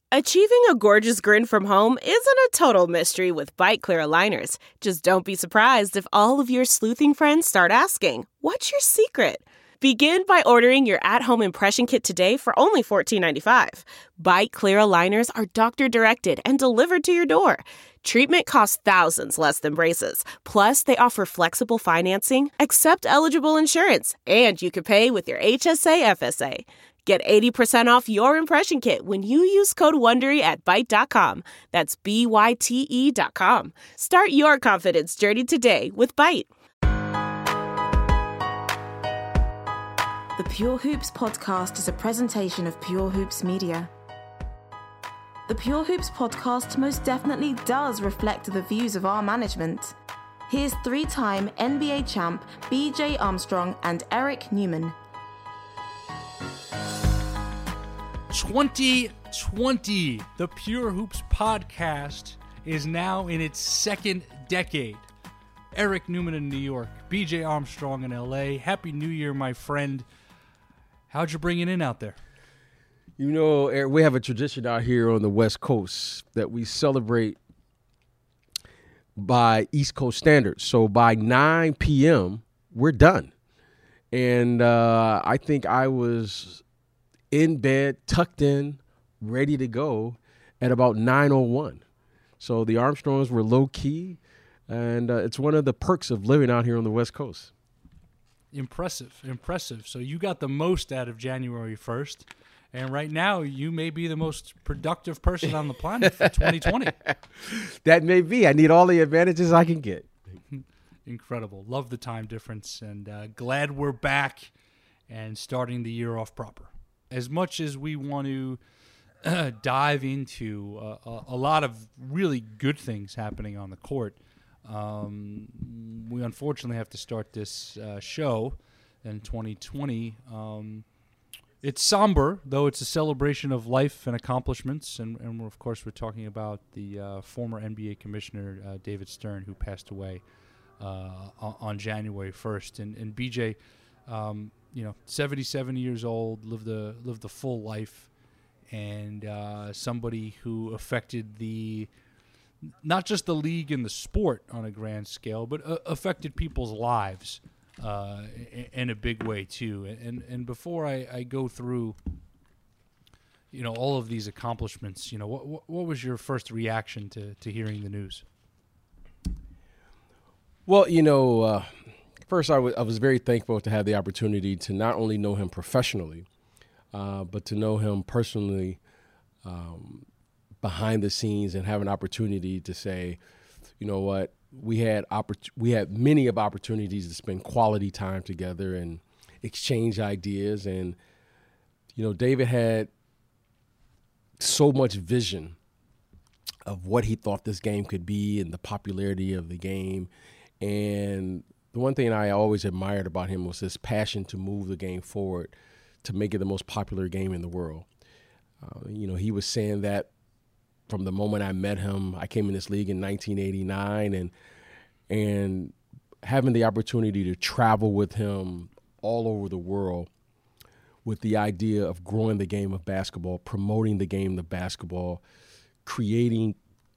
Achieving a gorgeous grin from home isn't a total mystery with Byte Clear aligners. Just don't be surprised if all of your sleuthing friends start asking, "What's your secret?" Begin by ordering your at-home impression kit today for only $14.95. Byte Clear aligners are doctor-directed and delivered to your door. Treatment costs thousands less than braces. Plus, they offer flexible financing, accept eligible insurance, and you can pay with your HSA FSA. Get 80% off your impression kit when you use code WONDERY at Byte.com. That's BYTE.com. Start your confidence journey today with Byte. The Pure Hoops podcast is a presentation of Pure Hoops Media. The Pure Hoops podcast most definitely does reflect the views of our management. Here's three-time NBA champ BJ Armstrong and Eric Newman. 2020, the Pure Hoops podcast is now in its second decade. Eric Newman in New York, BJ Armstrong in LA. Happy New Year, my friend. How'd you bring it in out there? You know, Eric, we have a tradition out here on the West Coast that we celebrate by East Coast standards. So by 9 p.m., we're done. And I think I was in bed, tucked in, ready to go at about 9:01. So the Armstrongs were low-key, and it's one of the perks of living out here on the West Coast. Impressive. So you got the most out of January 1st, and right now you may be the most productive person on the planet for 2020. That may be. I need all the advantages I can get. Incredible. Love the time difference, and glad we're back and starting the year off proper. As much as we want to dive into a lot of really good things happening on the court, we unfortunately have to start this show in 2020. It's somber, though it's a celebration of life and accomplishments, and of course we're talking about the former NBA commissioner David Stern, who passed away on January 1st. And BJ, 77 years old, lived a full life, and somebody who affected not just the league and the sport on a grand scale, but affected people's lives in a big way too. And before I go through, all of these accomplishments, what was your first reaction to hearing the news? Well, first I was very thankful to have the opportunity to not only know him professionally, but to know him personally behind the scenes and have an opportunity to say, you know what, we had many of opportunities to spend quality time together and exchange ideas. And, David had so much vision of what he thought this game could be and the popularity of the game. And the one thing I always admired about him was his passion to move the game forward, to make it the most popular game in the world. He was saying that from the moment I met him. I came in this league in 1989, and having the opportunity to travel with him all over the world with the idea of growing the game of basketball, promoting the game of basketball, creating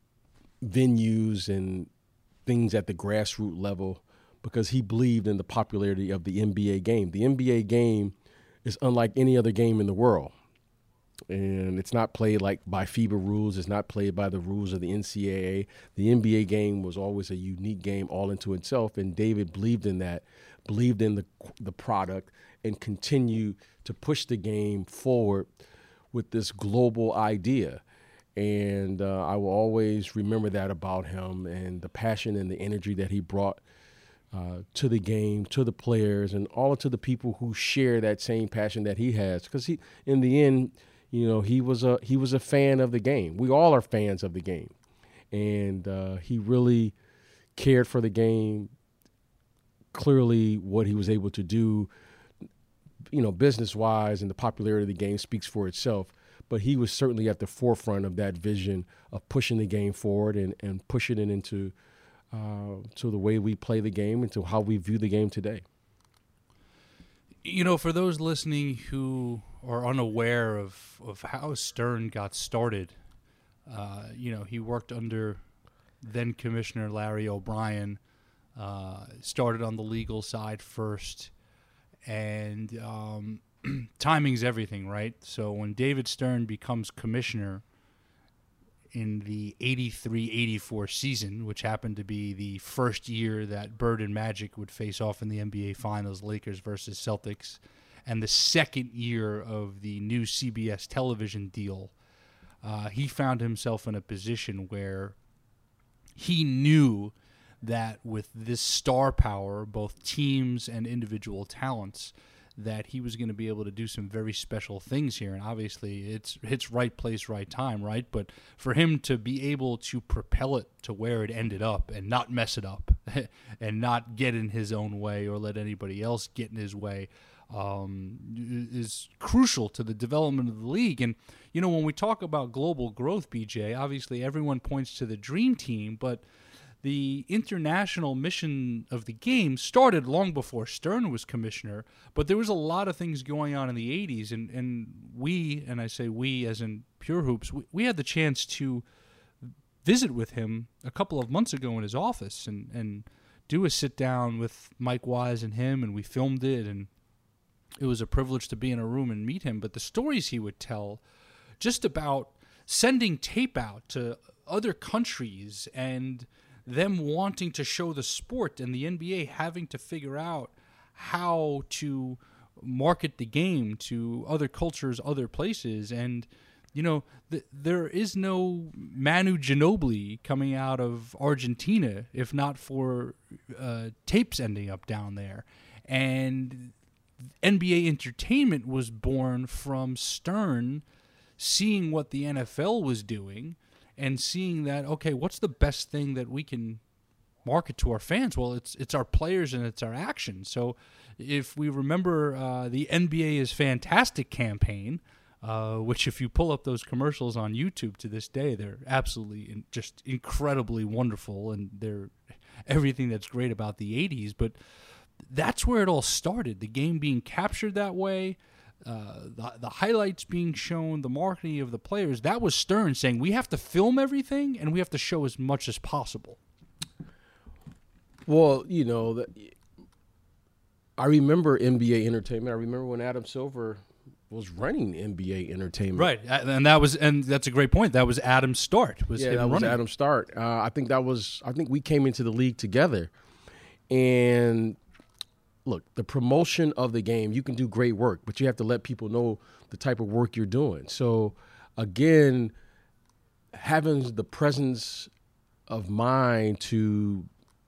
venues and things at the grassroots level, because he believed in the popularity of the NBA game. The NBA game is unlike any other game in the world. And it's not played like by FIBA rules. It's not played by the rules of the NCAA. The NBA game was always a unique game all into itself. And David believed in that, believed in the product, and continued to push the game forward with this global idea. And I will always remember that about him, and the passion and the energy that he brought to the game, to the players, and all to the people who share that same passion that he has. Because in the end, he was a fan of the game. We all are fans of the game, and he really cared for the game. Clearly, what he was able to do, business-wise, and the popularity of the game speaks for itself. But he was certainly at the forefront of that vision of pushing the game forward and pushing it into to the way we play the game and to how we view the game today. For those listening who are unaware of how Stern got started He worked under then Commissioner Larry O'Brien, started on the legal side first, and timing's everything, right? So when David Stern becomes commissioner in the 83-84 season, which happened to be the first year that Bird and Magic would face off in the NBA Finals, Lakers versus Celtics, and the second year of the new CBS television deal, he found himself in a position where he knew that with this star power, both teams and individual talents, that he was going to be able to do some very special things here. And obviously it's right place, right time, right? But for him to be able to propel it to where it ended up and not mess it up and not get in his own way or let anybody else get in his way is crucial to the development of the league. And, when we talk about global growth, BJ, obviously everyone points to the Dream Team, but the international mission of the game started long before Stern was commissioner, but there was a lot of things going on in the 80s, and we, and I say we as in Pure Hoops, we had the chance to visit with him a couple of months ago in his office and do a sit-down with Mike Wise and him, and we filmed it, and it was a privilege to be in a room and meet him. But the stories he would tell just about sending tape out to other countries and them wanting to show the sport and the NBA having to figure out how to market the game to other cultures, other places. And, there is no Manu Ginobili coming out of Argentina if not for tapes ending up down there. And NBA Entertainment was born from Stern seeing what the NFL was doing and seeing that, okay, what's the best thing that we can market to our fans? Well, it's our players and it's our action. So if we remember the NBA is Fantastic campaign, which if you pull up those commercials on YouTube to this day, they're absolutely just incredibly wonderful, and they're everything that's great about the 80s. But that's where it all started, the game being captured that way, the highlights being shown, the marketing of the players. That was Stern saying we have to film everything and we have to show as much as possible. Well, I remember NBA Entertainment. I remember when Adam Silver was running NBA Entertainment. Right, and that's a great point. That was Adam's start. Was Adam's start. I think we came into the league together. And look, the promotion of the game, you can do great work, but you have to let people know the type of work you're doing. So, again, having the presence of mind to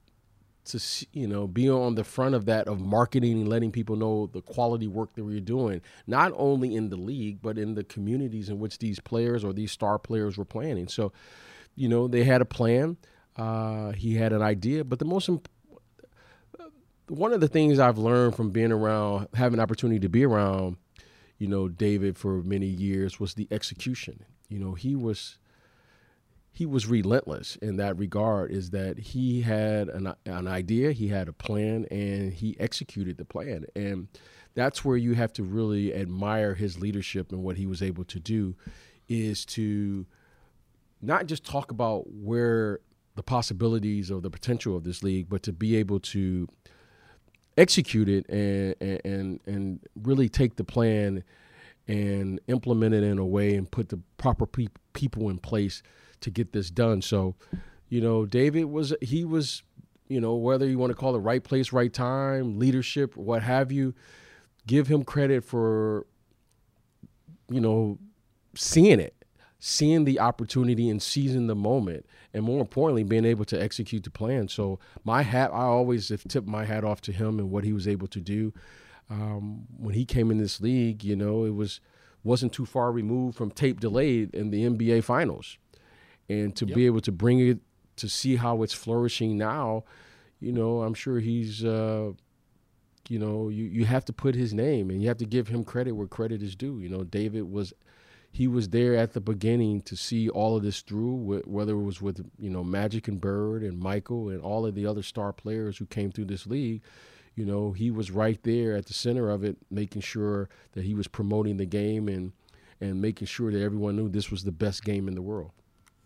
be on the front of that, of marketing and letting people know the quality work that we're doing, not only in the league, but in the communities in which these players or these star players were playing. And so, they had a plan. He had an idea, but one of the things I've learned from being around, having an opportunity to be around, David for many years, was the execution. He was relentless in that regard, is that he had an idea, he had a plan, and he executed the plan. And that's where you have to really admire his leadership and what he was able to do, is to not just talk about where the possibilities or the potential of this league, but to be able to execute it and really take the plan and implement it in a way and put the proper people in place to get this done. So, David was, whether you want to call it right place, right time, leadership, what have you, give him credit for, seeing the opportunity and seizing the moment, and more importantly, being able to execute the plan. So I always have tipped my hat off to him and what he was able to do. When he came in this league, it wasn't too far removed from tape delayed in the NBA Finals. And to be able to bring it, to see how it's flourishing now, I'm sure he's, you have to put his name and you have to give him credit where credit is due. David was there at the beginning to see all of this through, whether it was with, Magic and Bird and Michael and all of the other star players who came through this league. He was right there at the center of it, making sure that he was promoting the game and making sure that everyone knew this was the best game in the world.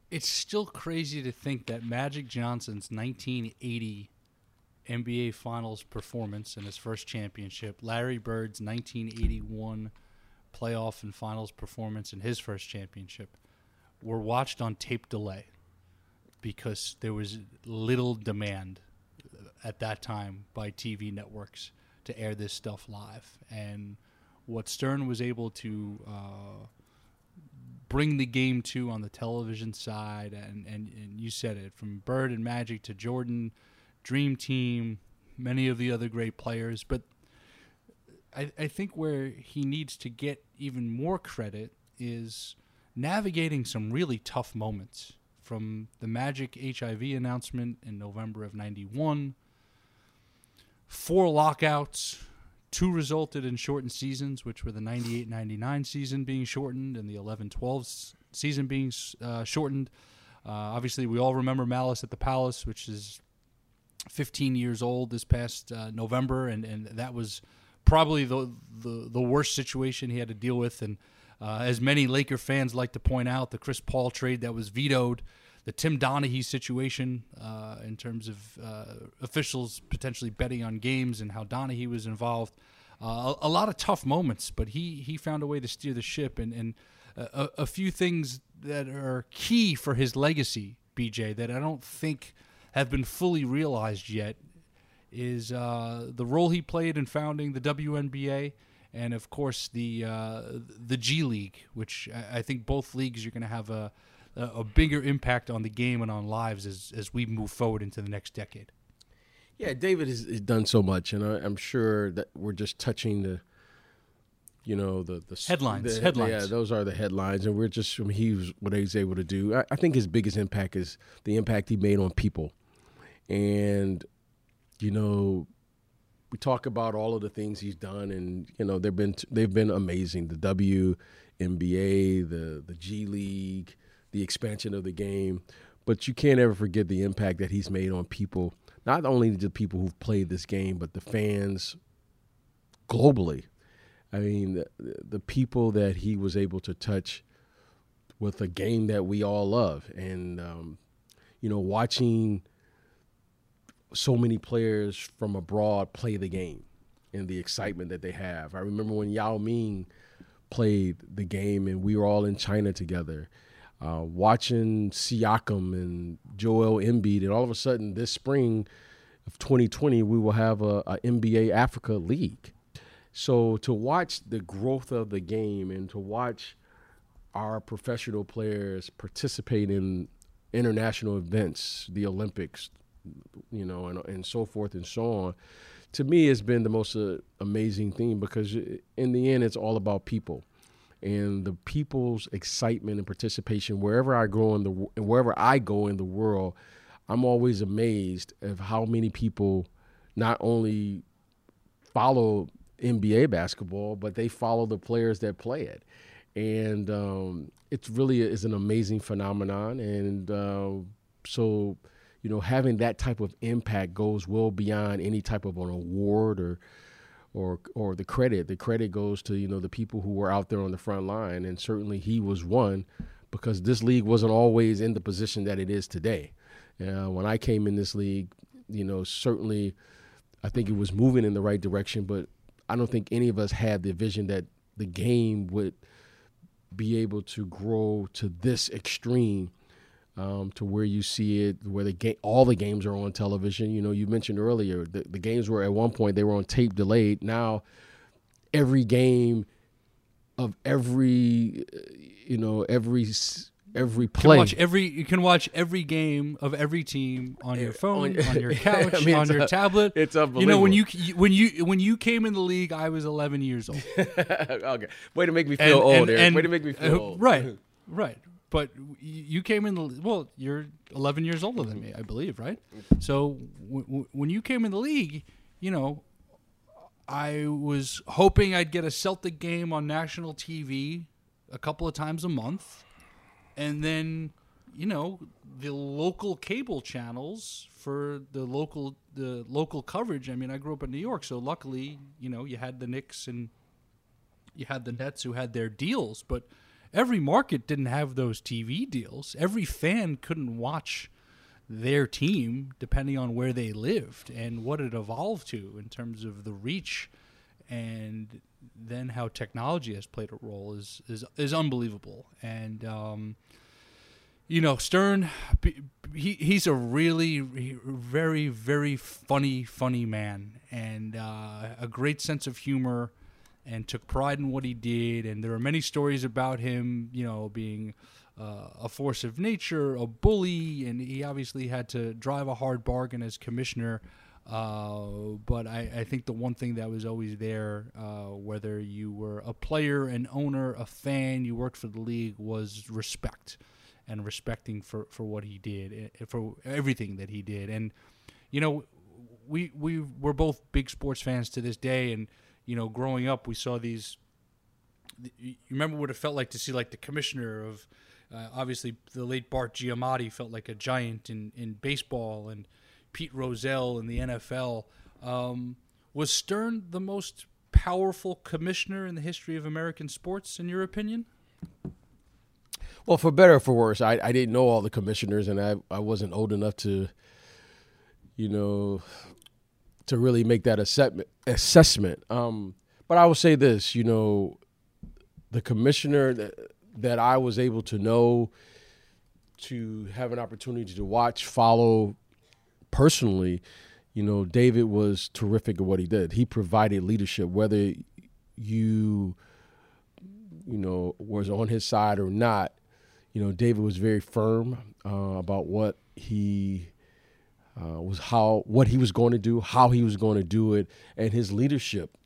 It's still crazy to think that Magic Johnson's 1980 NBA Finals performance in his first championship, Larry Bird's 1981 playoff and finals performance in his first championship, were watched on tape delay because there was little demand at that time by TV networks to air this stuff live. And what Stern was able to bring the game to on the television side, and you said it, from Bird and Magic to Jordan, Dream Team, many of the other great players. But I think where he needs to get even more credit is navigating some really tough moments, from the Magic HIV announcement in November of 91, 4 lockouts, 2 resulted in shortened seasons, which were the 98-99 season being shortened and the 11-12 season being shortened. Obviously, we all remember Malice at the Palace, which is 15 years old this past November, and that was probably the worst situation he had to deal with. And as many Laker fans like to point out, the Chris Paul trade that was vetoed, the Tim Donaghy situation in terms of officials potentially betting on games and how Donaghy was involved. A lot of tough moments, but he found a way to steer the ship. And a few things that are key for his legacy, BJ, that I don't think have been fully realized yet is the role he played in founding the WNBA, and of course the G League, which I think both leagues are going to have a bigger impact on the game and on lives as we move forward into the next decade. Yeah, David has done so much, and I'm sure that we're just touching the headlines. Yeah, those are the headlines, and we're just what he's able to do. I think his biggest impact is the impact he made on people, and we talk about all of the things he's done, and they've been amazing. The WNBA, the G League, the expansion of the game, but you can't ever forget the impact that he's made on people. Not only the people who've played this game, but the fans globally. I mean, the people that he was able to touch with a game that we all love, and watching so many players from abroad play the game and the excitement that they have. I remember when Yao Ming played the game and we were all in China together, watching Siakam and Joel Embiid, and all of a sudden this spring of 2020 we will have a NBA Africa League. So to watch the growth of the game and to watch our professional players participate in international events, the Olympics, and so forth and so on, to me has been the most amazing thing, because in the end it's all about people and the people's excitement and participation. Wherever I go in the world, I'm always amazed of how many people not only follow NBA basketball, but they follow the players that play it. And it really is an amazing phenomenon. And so having that type of impact goes well beyond any type of an award or the credit. The credit goes to, the people who were out there on the front line. And certainly he was one, because this league wasn't always in the position that it is today. When I came in this league, certainly I think it was moving in the right direction, but I don't think any of us had the vision that the game would be able to grow to this extreme, to where you see it, where all the games are on television. You mentioned earlier the games were, at one point they were on tape delayed. Now every game of every play. You can watch every game of every team on your phone, on your couch, on your tablet. It's unbelievable. When you came in the league, I was 11 years old. Okay, way to make me feel old. Way to make me feel old. Right. But you came in you're 11 years older than me, I believe, right? So when you came in the league, I was hoping I'd get a Celtic game on national TV a couple of times a month. And then, the local cable channels for the local coverage. I mean, I grew up in New York, so luckily, you had the Knicks and you had the Nets who had their deals. But every market didn't have those TV deals. Every fan couldn't watch their team depending on where they lived and what it evolved to in terms of the reach, and then how technology has played a role is unbelievable. And Stern, he's a really very, very funny man, and a great sense of humor, and took pride in what he did. And there are many stories about him, being a force of nature, a bully, and he obviously had to drive a hard bargain as commissioner. But I think the one thing that was always there, whether you were a player, an owner, a fan, you worked for the league, was respect, and respecting for what he did, for everything that he did. And, we're both big sports fans to this day. And, growing up, we saw these. You remember what it felt like to see, like, the commissioner of, obviously, the late Bart Giamatti felt like a giant in baseball, and Pete Rozelle in the NFL. Was Stern the most powerful commissioner in the history of American sports, in your opinion? Well, for better or for worse, I didn't know all the commissioners, and I wasn't old enough to, to really make that assessment. But I will say this, the commissioner that I was able to know, to have an opportunity to watch, follow personally, David was terrific at what he did. He provided leadership, whether you was on his side or not. David was very firm about what he what he was going to do, how he was going to do it, and his leadership.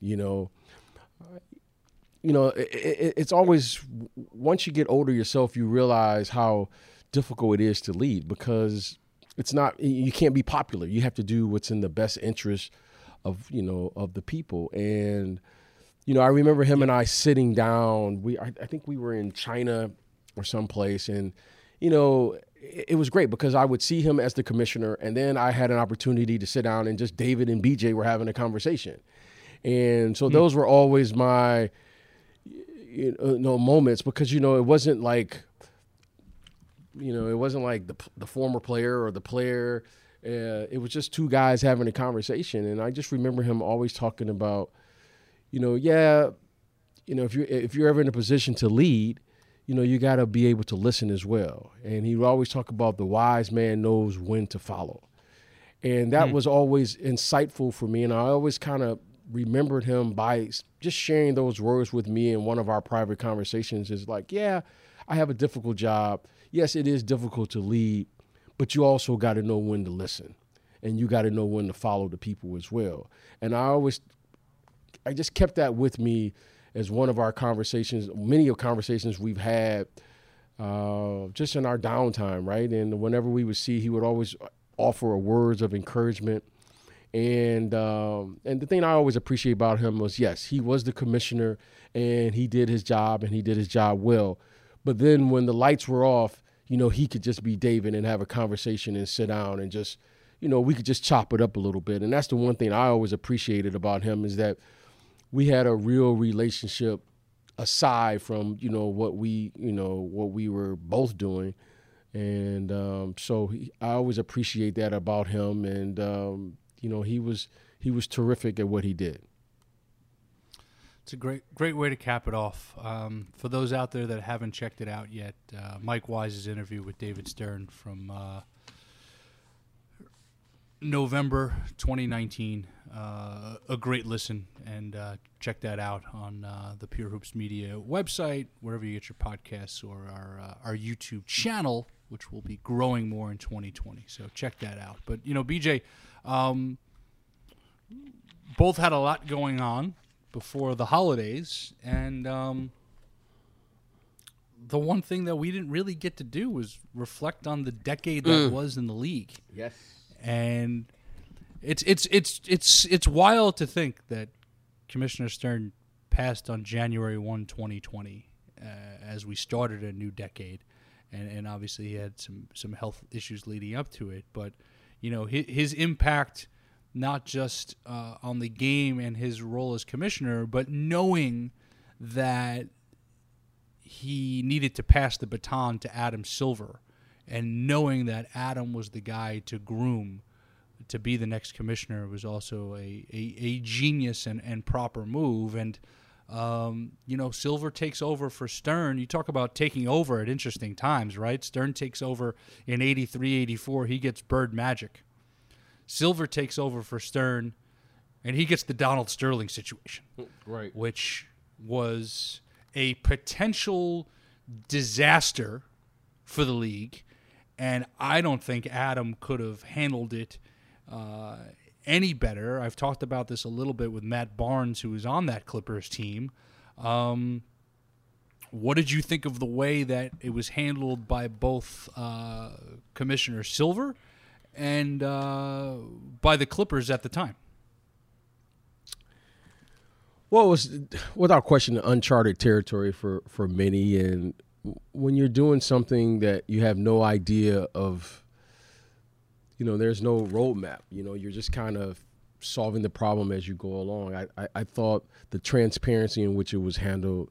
It's always, once you get older yourself, you realize how difficult it is to lead, because it's not, you can't be popular. You have to do what's in the best interest of the people. And I remember him and I sitting down. I think we were in China or someplace, and it was great because I would see him as the commissioner, and then I had an opportunity to sit down and just David and BJ were having a conversation. And so those were always my moments, because it wasn't like the former player or the player. It was just two guys having a conversation, and I just remember him always talking about, if you're ever in a position to lead, you got to be able to listen as well. And he would always talk about the wise man knows when to follow. And that was always insightful for me. And I always kind of remembered him by just sharing those words with me in one of our private conversations, is like, yeah, I have a difficult job. Yes, it is difficult to lead, but you also got to know when to listen, and you got to know when to follow the people as well. And I just kept that with me as one of our conversations, many of conversations we've had just in our downtime, right? And whenever we would see, he would always offer words of encouragement. And the thing I always appreciate about him was, yes, he was the commissioner, and he did his job, and he did his job well. But then when the lights were off, he could just be David and have a conversation and sit down and just, we could just chop it up a little bit. And that's the one thing I always appreciated about him, is that we had a real relationship aside from, what we were both doing. And so I always appreciate that about him. And, he was terrific at what he did. It's a great way to cap it off. For those out there that haven't checked it out yet, Mike Wise's interview with David Stern from November 2019, a great listen, and check that out on the Pure Hoops Media website, wherever you get your podcasts, or our YouTube channel, which will be growing more in 2020. So check that out. But BJ, both had a lot going on before the holidays, and the one thing that we didn't really get to do was reflect on the decade that was in the league. Yes. And it's wild to think that Commissioner Stern passed on January 1, 2020, as we started a new decade, and obviously he had some health issues leading up to it. But his impact, not just on the game and his role as commissioner, but knowing that he needed to pass the baton to Adam Silver, and knowing that Adam was the guy to groom to be the next commissioner was also a genius and proper move. And, Silver takes over for Stern. You talk about taking over at interesting times, right? Stern takes over in 83, 84. He gets Bird Magic. Silver takes over for Stern, and he gets the Donald Sterling situation, Right. which was a potential disaster for the league. And I don't think Adam could have handled it any better. I've talked about this a little bit with Matt Barnes, who was on that Clippers team. What did you think of the way that it was handled by both Commissioner Silver and by the Clippers at the time? Well, it was without question uncharted territory for many. And when you're doing something that you have no idea of, there's no roadmap. You're just kind of solving the problem as you go along. I thought the transparency in which it was handled,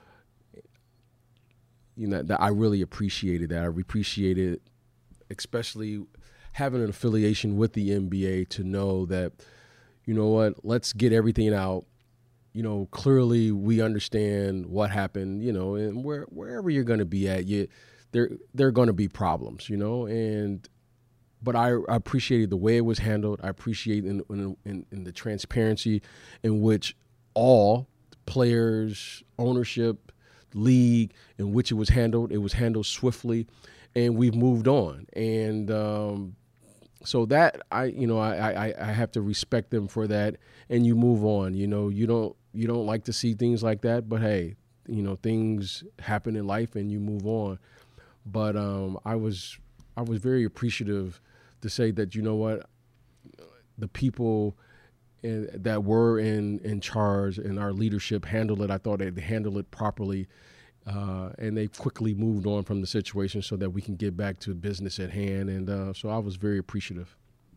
that I really appreciated that. I appreciated, especially having an affiliation with the NBA, to know that, let's get everything out. Clearly we understand what happened, and wherever you're going to be at, there are going to be problems, but I appreciated the way it was handled. I appreciate in the transparency in which all players, ownership, league, in which it was handled. It was handled swiftly, and we've moved on. And so that I have to respect them for that. And you move on. You don't like to see things like that, but hey, things happen in life, and you move on. But I was very appreciative to say that, the people that were in charge and our leadership handled it. I thought they handled it properly, and they quickly moved on from the situation so that we can get back to business at hand. And so I was very appreciative.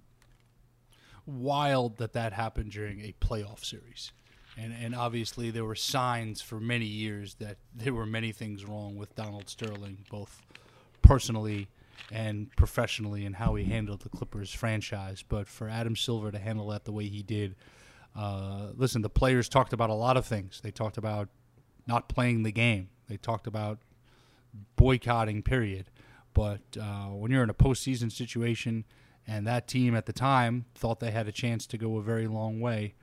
Wild that happened during a playoff series. And obviously there were signs for many years that there were many things wrong with Donald Sterling, both personally and professionally, in how he handled the Clippers franchise. But for Adam Silver to handle that the way he did, listen, the players talked about a lot of things. They talked about not playing the game. They talked about boycotting, period. But when you're in a postseason situation, and that team at the time thought they had a chance to go a very long way,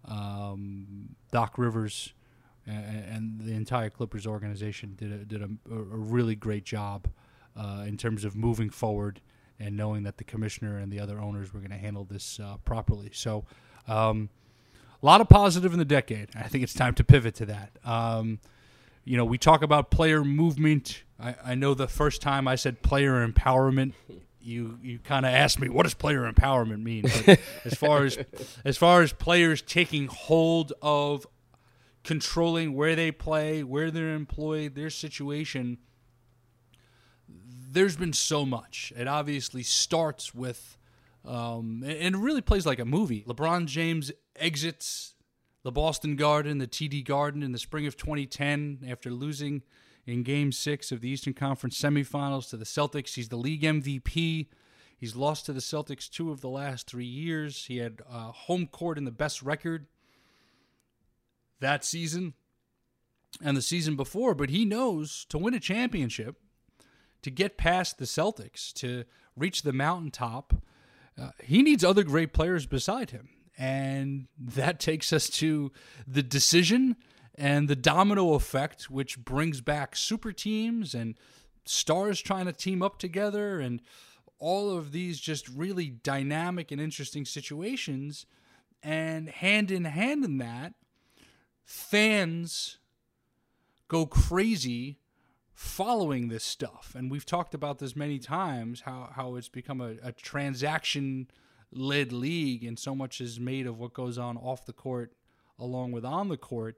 Doc Rivers and the entire Clippers organization did a really great job in terms of moving forward and knowing that the commissioner and the other owners were going to handle this properly. So a lot of positive in the decade. I think it's time to pivot to that. We talk about player movement. I know the first time I said player empowerment, you kind of asked me, what does player empowerment mean? But as far as players taking hold of controlling where they play, where they're employed, their situation, there's been so much. It obviously starts with, and it really plays like a movie. LeBron James exits the Boston Garden, the TD Garden, in the spring of 2010 after losing in Game 6 of the Eastern Conference semifinals to the Celtics. He's the league MVP. He's lost to the Celtics 2 of the last 3 years. He had home court in the best record that season and the season before. But he knows to win a championship, to get past the Celtics, to reach the mountaintop, he needs other great players beside him. And that takes us to the decision and the domino effect, which brings back super teams and stars trying to team up together and all of these just really dynamic and interesting situations. And hand in hand in that, fans go crazy following this stuff. And we've talked about this many times, how it's become a transaction-led league, and so much is made of what goes on off the court along with on the court.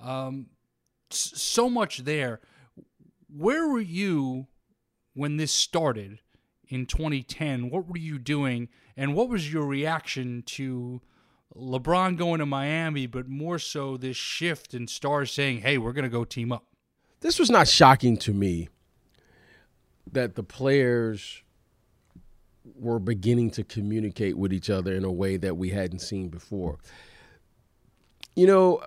So much there. Where were you when this started in 2010? What were you doing? And what was your reaction to LeBron going to Miami, but more so this shift in stars saying, hey, we're going to go team up? this was not shocking to me that the players were beginning to communicate with each other in a way that we hadn't seen before. You know,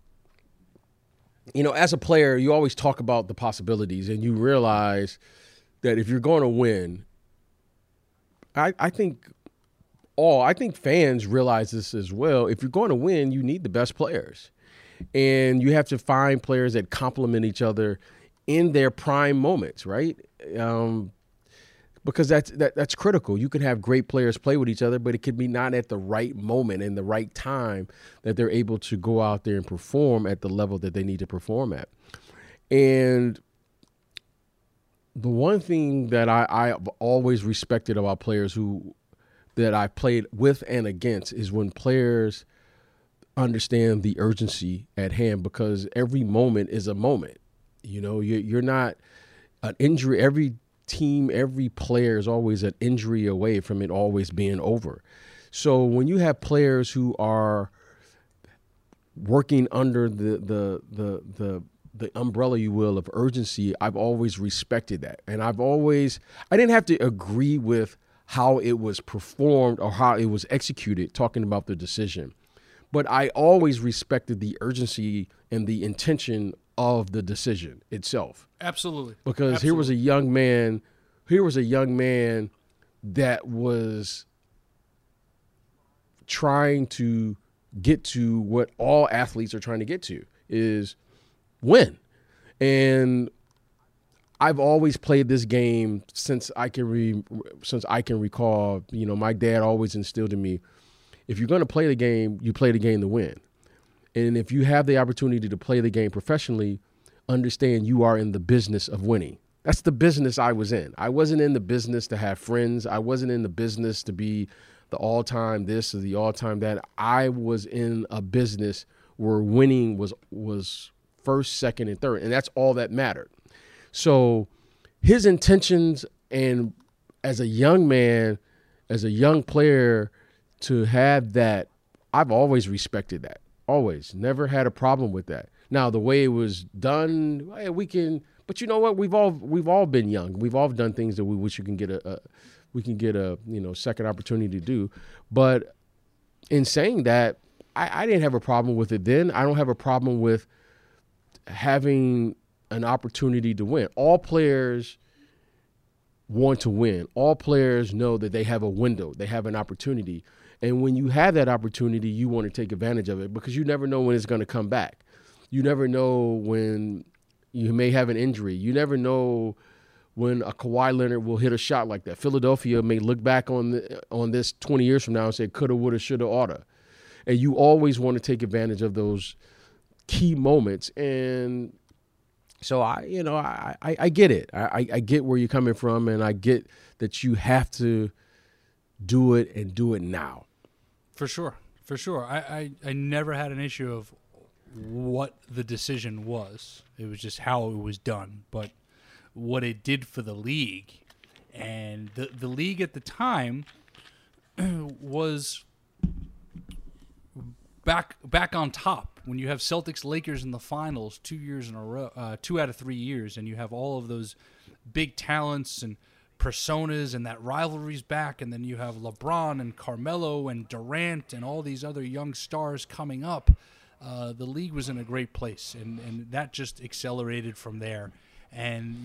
as a player, you always talk about the possibilities, and you realize that if you're going to win, I think fans realize this as well. If you're going to win, you need the best players, and you have to find players that complement each other in their prime moments, right? Because that's critical. You can have great players play with each other, but it could be not at the right moment and the right time that they're able to go out there and perform at the level that they need to perform at. And the one thing that I've always respected about players that I played with and against is when players understand the urgency at hand, because every moment is a moment. You're not an injury. Every team, every player is always an injury away from it always being over. So when you have players who are working under the umbrella, you will, of urgency, I've always respected that. And I didn't have to agree with how it was performed or how it was executed, talking about the decision. But I always respected the urgency and the intention of the decision itself. Absolutely. Because here was a young man that was trying to get to what all athletes are trying to get to, is win. And I've always played this game since I can recall. My dad always instilled in me, if you're going to play the game, you play the game to win. And if you have the opportunity to play the game professionally, understand you are in the business of winning. That's the business I was in. I wasn't in the business to have friends. I wasn't in the business to be the all-time this or the all-time that. I was in a business where winning was first, second, and third, and that's all that mattered. So his intentions, and as a young man, as a young player, to have that, I've always respected that. Always. Never had a problem with that. Now, the way it was done, but you know what? We've all been young. We've all done things that we wish we can get a second opportunity to do. But in saying that, I didn't have a problem with it then. I don't have a problem with having an opportunity to win. All players want to win. All players know that they have a window. They have an opportunity. And when you have that opportunity, you want to take advantage of it, because you never know when it's going to come back. You never know when you may have an injury. You never know when a Kawhi Leonard will hit a shot like that. Philadelphia may look back on this 20 years from now and say coulda, woulda, shoulda, oughta. And you always want to take advantage of those key moments. And so I get it. I get where you're coming from, and I get that you have to do it and do it now. For sure. I never had an issue of what the decision was. It was just how it was done. But what it did for the league, and the league at the time was back on top. When you have Celtics Lakers in the finals 2 years in a row, 2 out of 3 years, and you have all of those big talents and personas, and that rivalry's back, and then you have LeBron and Carmelo and Durant and all these other young stars coming up. The league was in a great place, and that just accelerated from there. And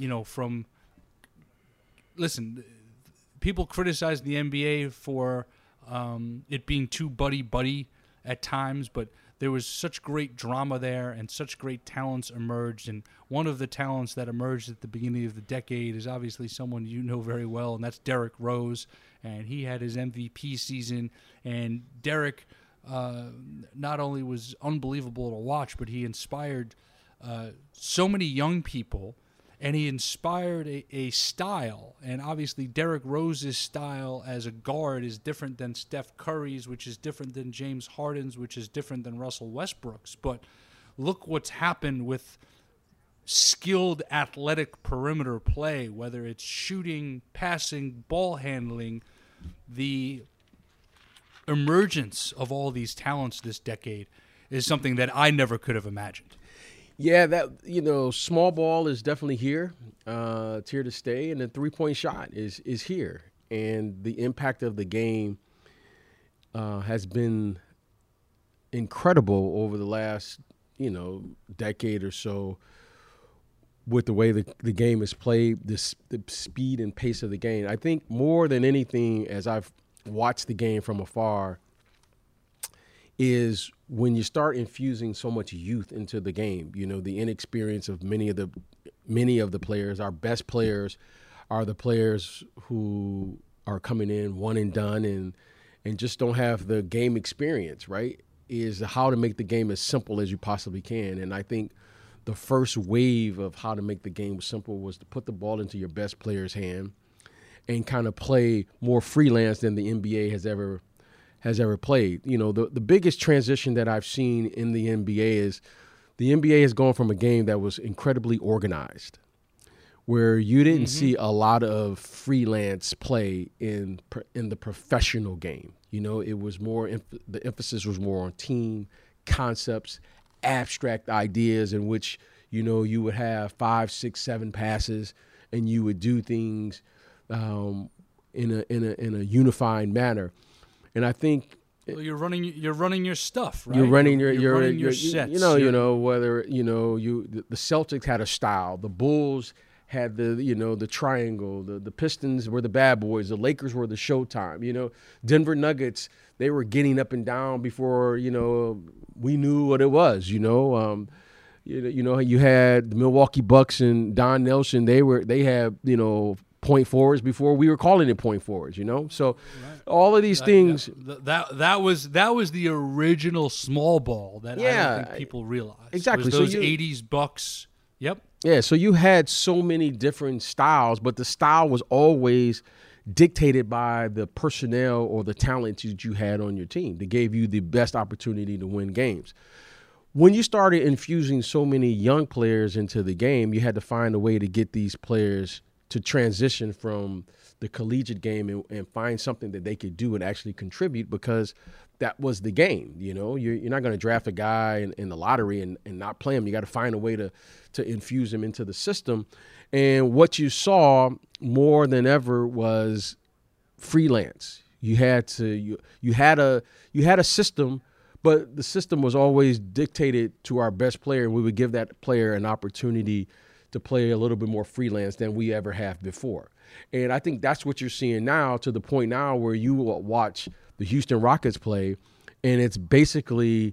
listen, people criticize the NBA for it being too buddy at times, but there was such great drama there, and such great talents emerged. And one of the talents that emerged at the beginning of the decade is obviously someone you know very well, and that's Derrick Rose. And he had his MVP season. And Derrick not only was unbelievable to watch, but he inspired so many young people. And he inspired a style. And obviously Derrick Rose's style as a guard is different than Steph Curry's, which is different than James Harden's, which is different than Russell Westbrook's. But look what's happened with skilled athletic perimeter play, whether it's shooting, passing, ball handling. The emergence of all these talents this decade is something that I never could have imagined. Yeah, that small ball is definitely here. It's here to stay, and the 3-point shot is here, and the impact of the game has been incredible over the last decade or so. With the way the game is played, the speed and pace of the game, I think more than anything, as I've watched the game from afar, is when you start infusing so much youth into the game. The inexperience of many of the players. Our best players are the players who are coming in one and done and just don't have the game experience. Right? Is how to make the game as simple as you possibly can, and I think the first wave of how to make the game simple was to put the ball into your best player's hand and kind of play more freelance than the NBA has ever played. The biggest transition that I've seen in the NBA is the NBA has gone from a game that was incredibly organized, where you didn't see a lot of freelance play in the professional game. It was more the emphasis was more on team concepts, abstract ideas in which you would have 5, 6, 7 passes and you would do things in a unified manner. And I think you're running your stuff, right? You're running your sets. Whether the Celtics had a style, the Bulls had the triangle, the Pistons were the bad boys, the Lakers were the Showtime. Denver Nuggets, they were getting up and down before we knew what it was. You had the Milwaukee Bucks and Don Nelson. They had point forwards before we were calling it point forwards. So right. All of these things that was the original small ball that I don't think people realize. Exactly. Was those 80s Bucks. Yep. Yeah. So you had so many different styles, but the style was always dictated by the personnel or the talent that you had on your team that gave you the best opportunity to win games. When you started infusing so many young players into the game, you had to find a way to get these players to transition from the collegiate game and find something that they could do and actually contribute, because that was the game. You're not going to draft a guy in the lottery and not play him. You got to find a way to infuse him into the system. And what you saw more than ever was freelance. You had a system, but the system was always dictated to our best player, and we would give that player an opportunity to play a little bit more freelance than we ever have before. And I think that's what you're seeing now, to the point now where you watch the Houston Rockets play, and it's basically,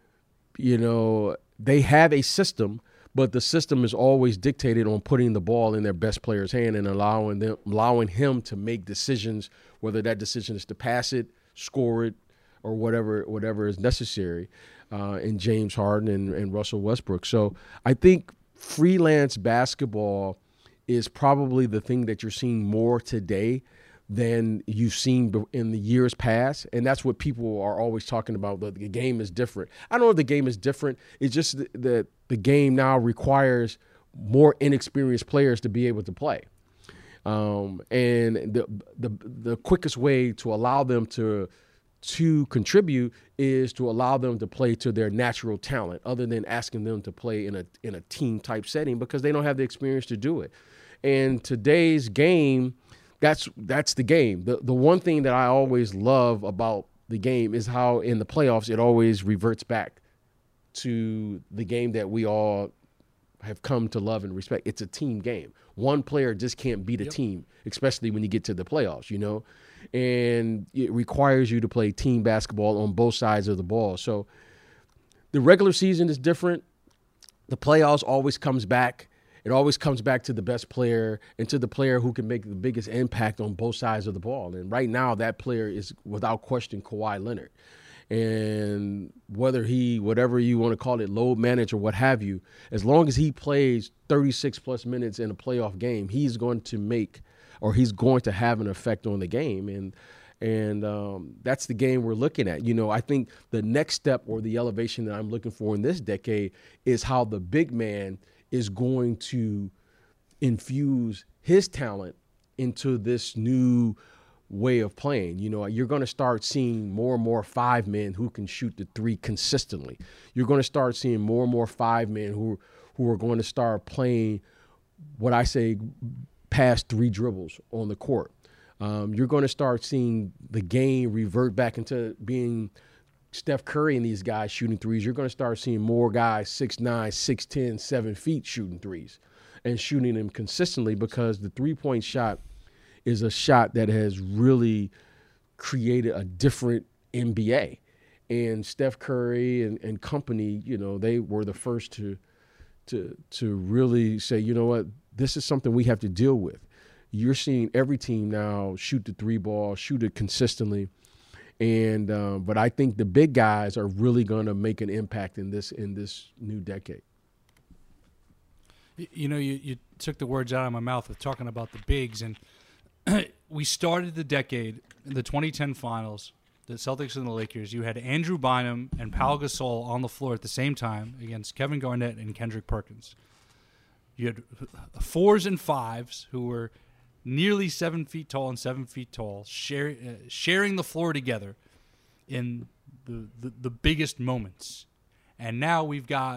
they have a system, but the system is always dictated on putting the ball in their best player's hand and allowing him to make decisions, whether that decision is to pass it, score it, or whatever is necessary in James Harden and Russell Westbrook. So I think freelance basketball is probably the thing that you're seeing more today than you've seen in the years past. And that's what people are always talking about. The game is different. I don't know if the game is different. It's just that the game now requires more inexperienced players to be able to play. And the quickest way to allow them to contribute is to allow them to play to their natural talent, other than asking them to play in a team type setting, because they don't have the experience to do it. And today's game, that's the game. The one thing that I always love about the game is how in the playoffs it always reverts back to the game that we all have come to love and respect. It's a team game. One player just can't beat a team, especially when you get to the playoffs, and it requires you to play team basketball on both sides of the ball. So the regular season is different. The playoffs always comes back. It always comes back to the best player and to the player who can make the biggest impact on both sides of the ball. And right now that player is without question Kawhi Leonard. And whatever you want to call it, load manage or what have you, as long as he plays 36 plus minutes in a playoff game, he's going to have an effect on the game. And that's the game we're looking at. I think the next step or the elevation that I'm looking for in this decade is how the big man is going to infuse his talent into this new way of playing. You know, you're going to start seeing more and more 5 men who can shoot the three consistently. You're going to start seeing more and more 5 men who are going to start playing what I say past 3 dribbles on the court. You're going to start seeing the game revert back into being Steph Curry and these guys shooting threes. You're going to start seeing more guys 6'9", 6'10", 7 feet shooting threes and shooting them consistently, because the three-point shot is a shot that has really created a different NBA. And Steph Curry and company, you know, they were the first to really say, you know what, this is something we have to deal with. You're seeing every team now shoot the 3 ball, shoot it consistently. And but I think the big guys are really going to make an impact in this new decade. You know, you took the words out of my mouth with talking about the bigs, and we started the decade in the 2010 finals, the Celtics and the Lakers. You had Andrew Bynum and Pau Gasol on the floor at the same time against Kevin Garnett and Kendrick Perkins. You had 4s and 5s who were nearly 7 feet tall and 7 feet tall, sharing the floor together in the biggest moments. And now we've got,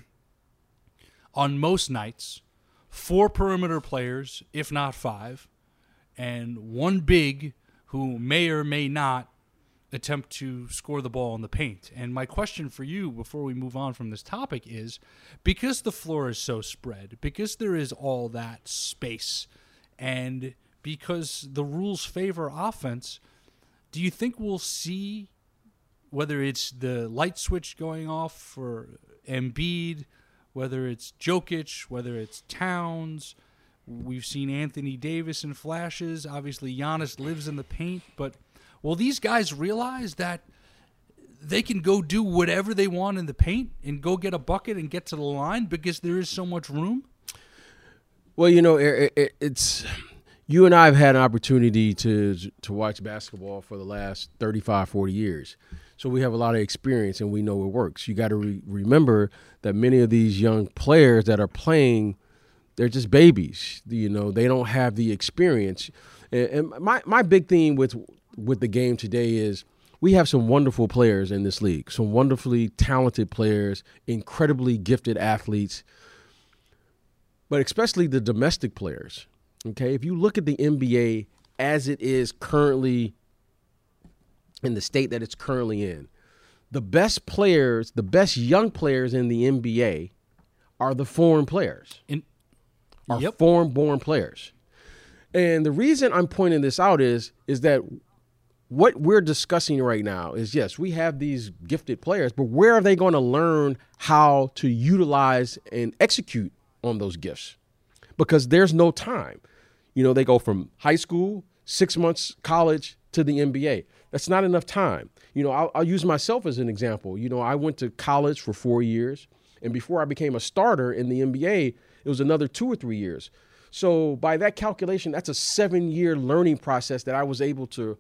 on most nights, 4 perimeter players, if not 5, and 1 big who may or may not attempt to score the ball in the paint. And my question for you before we move on from this topic is, because the floor is so spread, because there is all that space, and because the rules favor offense, do you think we'll see, whether it's the light switch going off for Embiid, whether it's Jokic, whether it's Towns? We've seen Anthony Davis in flashes. Obviously, Giannis lives in the paint. But will these guys realize that they can go do whatever they want in the paint and go get a bucket and get to the line because there is so much room? Well, you know, it's you and I have had an opportunity to watch basketball for the last 35, 40 years. So we have a lot of experience and we know it works. You got to remember that many of these young players that are playing, they're just babies. You know, they don't have the experience. And my big theme with the game today is we have some wonderful players in this league, some wonderfully talented players, incredibly gifted athletes, but especially the domestic players. Okay, if you look at the NBA as it is currently in the state that it's currently in, the best players, the best young players in the NBA are the foreign players, foreign-born players. And the reason I'm pointing this out is that what we're discussing right now is, yes, we have these gifted players, but where are they going to learn how to utilize and execute on those gifts? Because there's no time. You know, they go from high school, 6 months college to the NBA. That's not enough time. You know, I'll use myself as an example. You know, I went to college for 4 years, and before I became a starter in the NBA, it was another 2 or 3 years. So by that calculation, that's a 7-year learning process that I was able to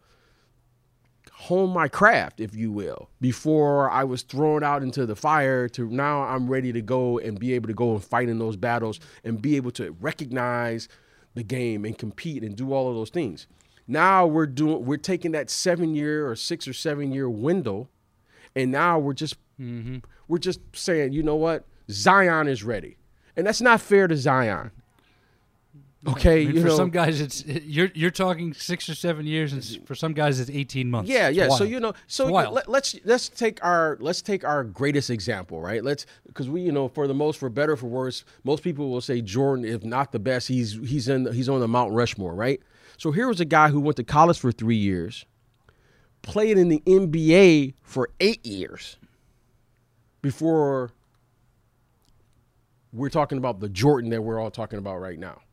hone my craft, if you will, before I was thrown out into the fire to now I'm ready to go and be able to go and fight in those battles and be able to recognize the game and compete and do all of those things. Now we're taking that 7-year or 6 or 7 year window, and now we're just saying, you know what, Zion is ready, and that's not fair to Zion. Okay, I mean, for some guys, it's you're talking 6 or 7 years, and for some guys, it's 18 months. Yeah. Wild. So you know, let's take our greatest example, right? Because we, for better or for worse, most people will say Jordan, if not the best, he's on the Mount Rushmore, right? So here was a guy who went to college for 3 years, played in the NBA for 8 years before we're talking about the Jordan that we're all talking about right now.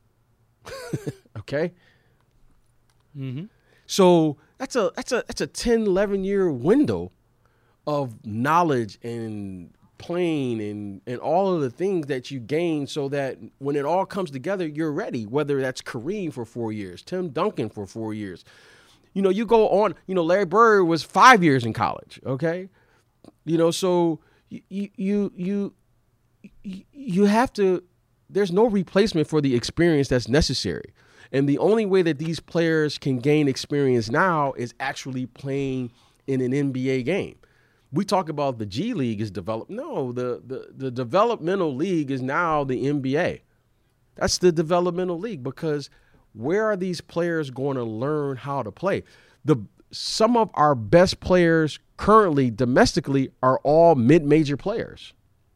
Okay. Mm-hmm. So that's a 10, 11 year window of knowledge and playing and all of the things that you gain, so that when it all comes together, you're ready. Whether that's Kareem for 4 years, Tim Duncan for 4 years, you know, you go on. You know, Larry Bird was 5 years in college. Okay, you know, so you have to. There's no replacement for the experience that's necessary. And the only way that these players can gain experience now is actually playing in an NBA game. We talk about the G League is developed. No, the developmental league is now the NBA. That's the developmental league, because where are these players going to learn how to play? Some of our best players currently domestically are all mid-major players.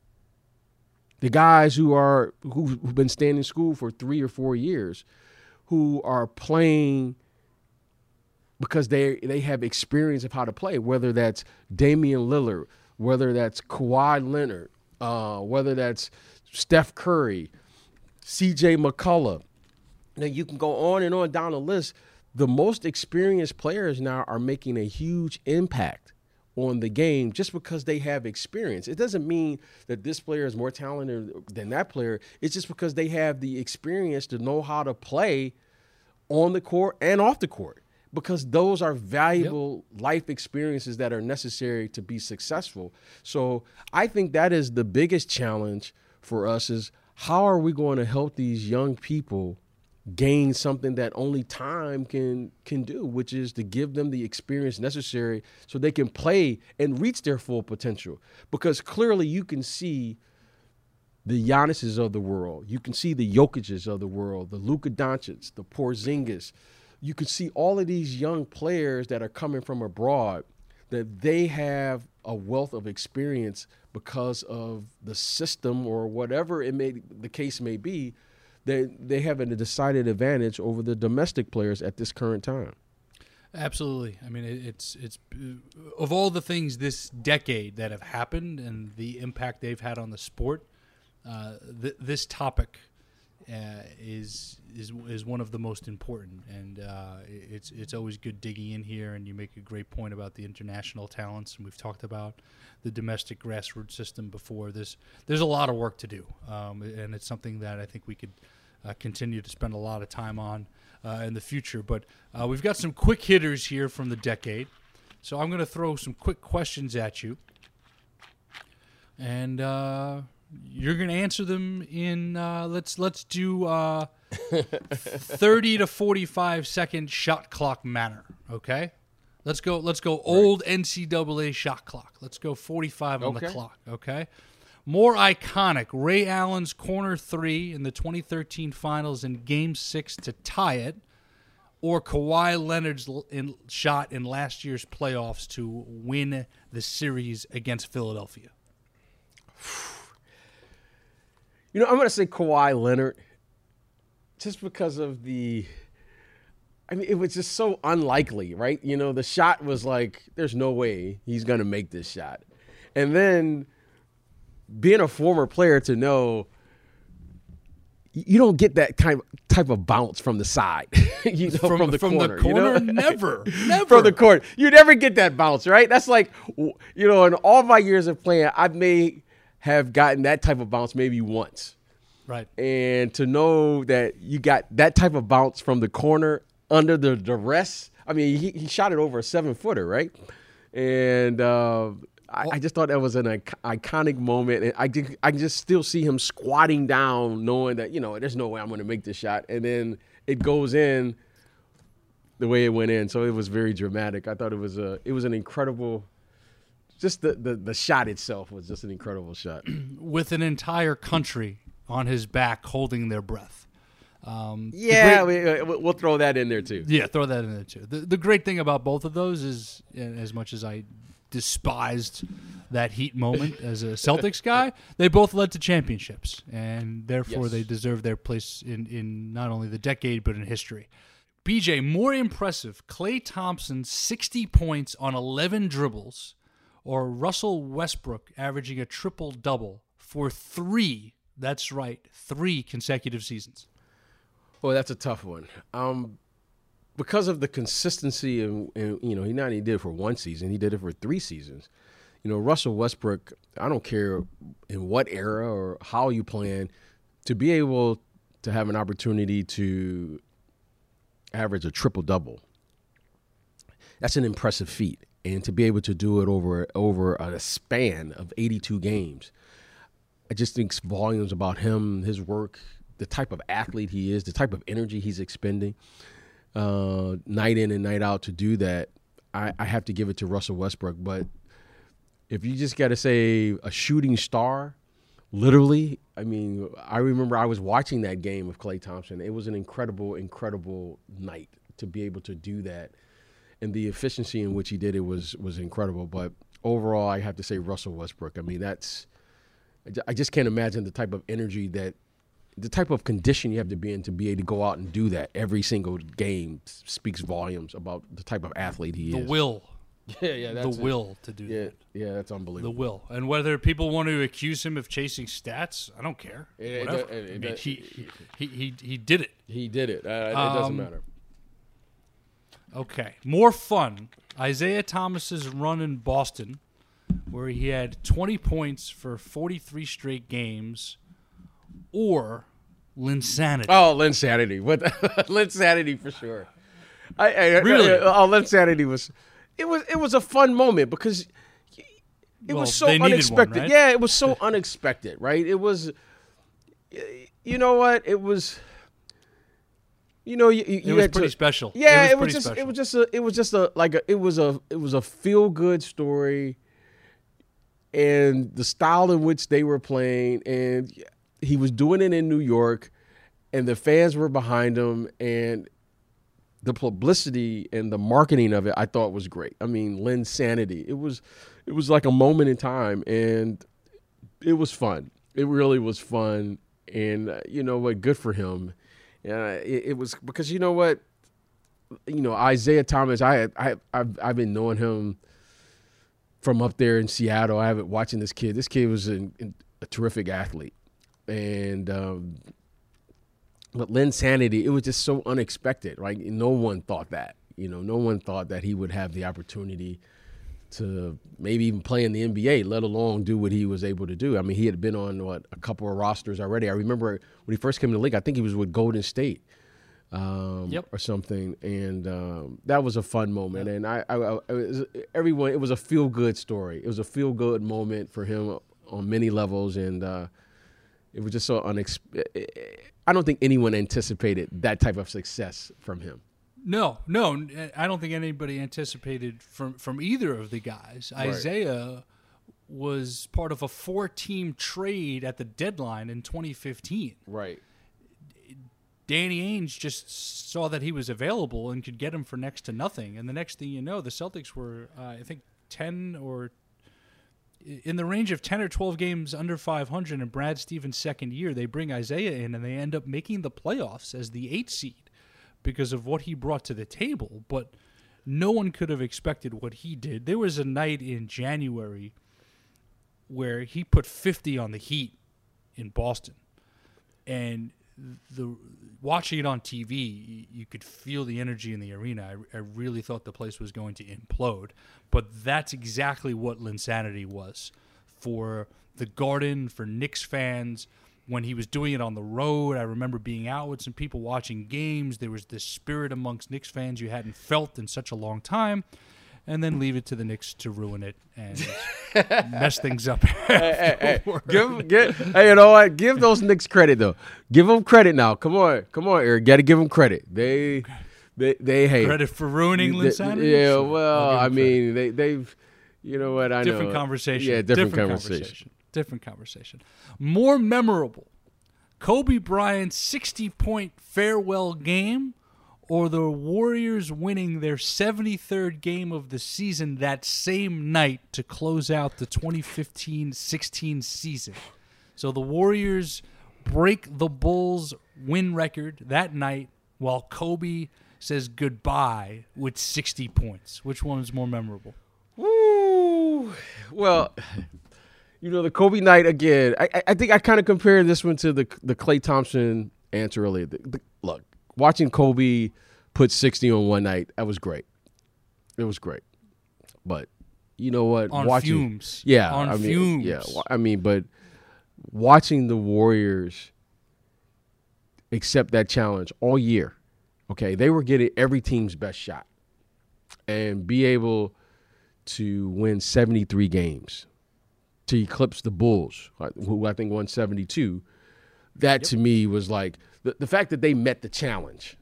The guys who've been staying in school for 3 or 4 years, who are playing because they have experience of how to play, whether that's Damian Lillard, whether that's Kawhi Leonard, whether that's Steph Curry, CJ McCullough. Now you can go on and on down the list. The most experienced players now are making a huge impact on the game just because they have experience. It doesn't mean that this player is more talented than that player. It's just because they have the experience to know how to play on the court and off the court, because those are valuable life experiences that are necessary to be successful. So I think that is the biggest challenge for us, is how are we going to help these young people gain something that only time can do, which is to give them the experience necessary so they can play and reach their full potential. Because clearly you can see the Giannis's of the world. You can see the Jokic's of the world, the Luka Doncic, the Porzingis. You can see all of these young players that are coming from abroad, that they have a wealth of experience because of the system or whatever the case may be. They have a decided advantage over the domestic players at this current time. Absolutely. I mean, it's of all the things this decade that have happened and the impact they've had on the sport, this topic is one of the most important, and it's always good digging in here. And you make a great point about the international talents, and we've talked about the domestic grassroots system before. There's a lot of work to do, and it's something that I think we could continue to spend a lot of time on in the future. But we've got some quick hitters here from the decade, so I'm going to throw some quick questions at you, and you're going to answer them in let's do 30 to 45 second shot clock manner. Okay, let's go old NCAA shot clock. Let's go 45 on the clock. Okay. More iconic, Ray Allen's corner three in the 2013 finals in Game 6 to tie it, or Kawhi Leonard's shot in last year's playoffs to win the series against Philadelphia? I'm going to say Kawhi Leonard, just because of it was just so unlikely, right? The shot was like, there's no way he's going to make this shot. And then being a former player, to know you don't get that type of bounce from the side, from the corner. Never from the court. You never get that bounce, right? That's like, in all my years of playing, I may have gotten that type of bounce maybe once. Right. And to know that you got that type of bounce from the corner under the duress. I mean, he shot it over a 7-footer, right? And I just thought that was an iconic moment. And I can just still see him squatting down, knowing that, there's no way I'm going to make this shot. And then it goes in the way it went in. So it was very dramatic. I thought it was an incredible, just the shot itself was just an incredible shot. With an entire country on his back holding their breath. We'll throw that in there too. Yeah, throw that in there too. The great thing about both of those is, as much as I despised that Heat moment as a Celtics guy, they both led to championships, and therefore they deserve their place in not only the decade but in history. BJ, more impressive, Klay Thompson's 60 points on 11 dribbles, or Russell Westbrook averaging a triple-double for 3 consecutive seasons? Well, that's a tough one. Because of the consistency, and he not only did it for one season, he did it for 3 seasons. Russell Westbrook, I don't care in what era or how you plan, to be able to have an opportunity to average a triple-double, that's an impressive feat. And to be able to do it over a span of 82 games, I just think volumes about him, his work, the type of athlete he is, the type of energy he's expending night in and night out to do that, I have to give it to Russell Westbrook. But if you just got to say a shooting star, literally, I mean, I remember I was watching that game of Klay Thompson. It was an incredible, incredible night to be able to do that. And the efficiency in which he did it was incredible. But overall, I have to say Russell Westbrook. I mean, I just can't imagine the type of energy the type of condition you have to be in to be able to go out and do that every single game speaks volumes about the type of athlete he is. The will. Yeah, that's the will to do that. Yeah, that's unbelievable. The will. And whether people want to accuse him of chasing stats, I don't care. Whatever. He did it. He did it. It doesn't matter. Okay. More fun. Isaiah Thomas's run in Boston, where he had 20 points for 43 straight games, or Linsanity. Oh, Linsanity. Linsanity for sure. Really? Linsanity was. It was a fun moment because it was so unexpected. One, right? Yeah, it was so unexpected, right? It was. You know what? It was. You know, it was pretty special. Yeah, it was a feel good story, and the style in which they were playing, and he was doing it in New York, and the fans were behind him, and the publicity and the marketing of it, I thought was great. I mean, Linsanity. It was like a moment in time, and it was fun. It really was fun, and you know what? Good for him. It was because you know what, Isaiah Thomas. I've been knowing him from up there in Seattle. I haven't watching this kid. This kid was a terrific athlete, and but Linsanity, it was just so unexpected. Right? No one thought that. No one thought that he would have the opportunity to maybe even play in the NBA, let alone do what he was able to do. I mean, he had been on a couple of rosters already. I remember when he first came to the league, I think he was with Golden State or something, and that was a fun moment. And it was a feel good story. It was a feel good moment for him on many levels, and it was just so unexpected. I don't think anyone anticipated that type of success from him. No, I don't think anybody anticipated from either of the guys. Right. Isaiah was part of a 4-team trade at the deadline in 2015. Right. Danny Ainge just saw that he was available and could get him for next to nothing. And the next thing you know, the Celtics were, I think, 10 or in the range of 10 or 12 games under 500 in Brad Stevens' second year. They bring Isaiah in, and they end up making the playoffs as the 8th seed, because of what he brought to the table, but no one could have expected what he did. There was a night in January where he put 50 on the Heat in Boston, and watching it on TV, you could feel the energy in the arena. I really thought the place was going to implode, but that's exactly what Linsanity was for the Garden, for Knicks fans. When he was doing it on the road, I remember being out with some people watching games. There was this spirit amongst Knicks fans you hadn't felt in such a long time, and then leave it to the Knicks to ruin it and mess things up. Hey, you know what? Give those Knicks credit though. Give them credit now. Come on, Eric. Got to give them credit. They hey, credit for ruining Linsanity. Yeah, well, I mean, they've, you know what? I different know. Conversation. Yeah, different conversation. Different conversation. More memorable, Kobe Bryant's 60-point farewell game, or the Warriors winning their 73rd game of the season that same night to close out the 2015-16 season. So the Warriors break the Bulls' win record that night, while Kobe says goodbye with 60 points. Which one is more memorable? Woo! Well, the Kobe night again. I think I kind of compared this one to the Klay Thompson answer earlier. Look, watching Kobe put 60 on one night, that was great. It was great. But you know what? On fumes. Yeah. On fumes. Yeah. I mean, but watching the Warriors accept that challenge all year, okay, they were getting every team's best shot and be able to win 73 games. To eclipse the Bulls, who I think won 72. That to me was like the fact that they met the challenge.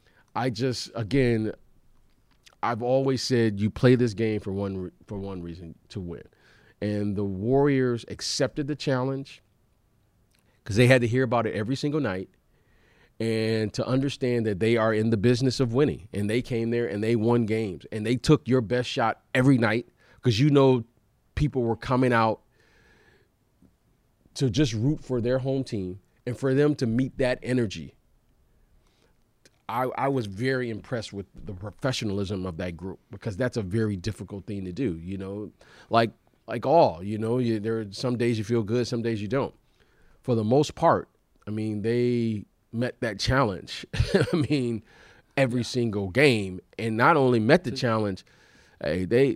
I've always said you play this game for one reason, to win. And the Warriors accepted the challenge because they had to hear about it every single night and to understand that they are in the business of winning. And they came there and they won games. And they took your best shot every night because people were coming out to just root for their home team. And for them to meet that energy, I was very impressed with the professionalism of that group because that's a very difficult thing to do, like there are some days you feel good, some days you don't. For the most part, I mean, they met that challenge. I mean, every single game, and not only met the challenge, they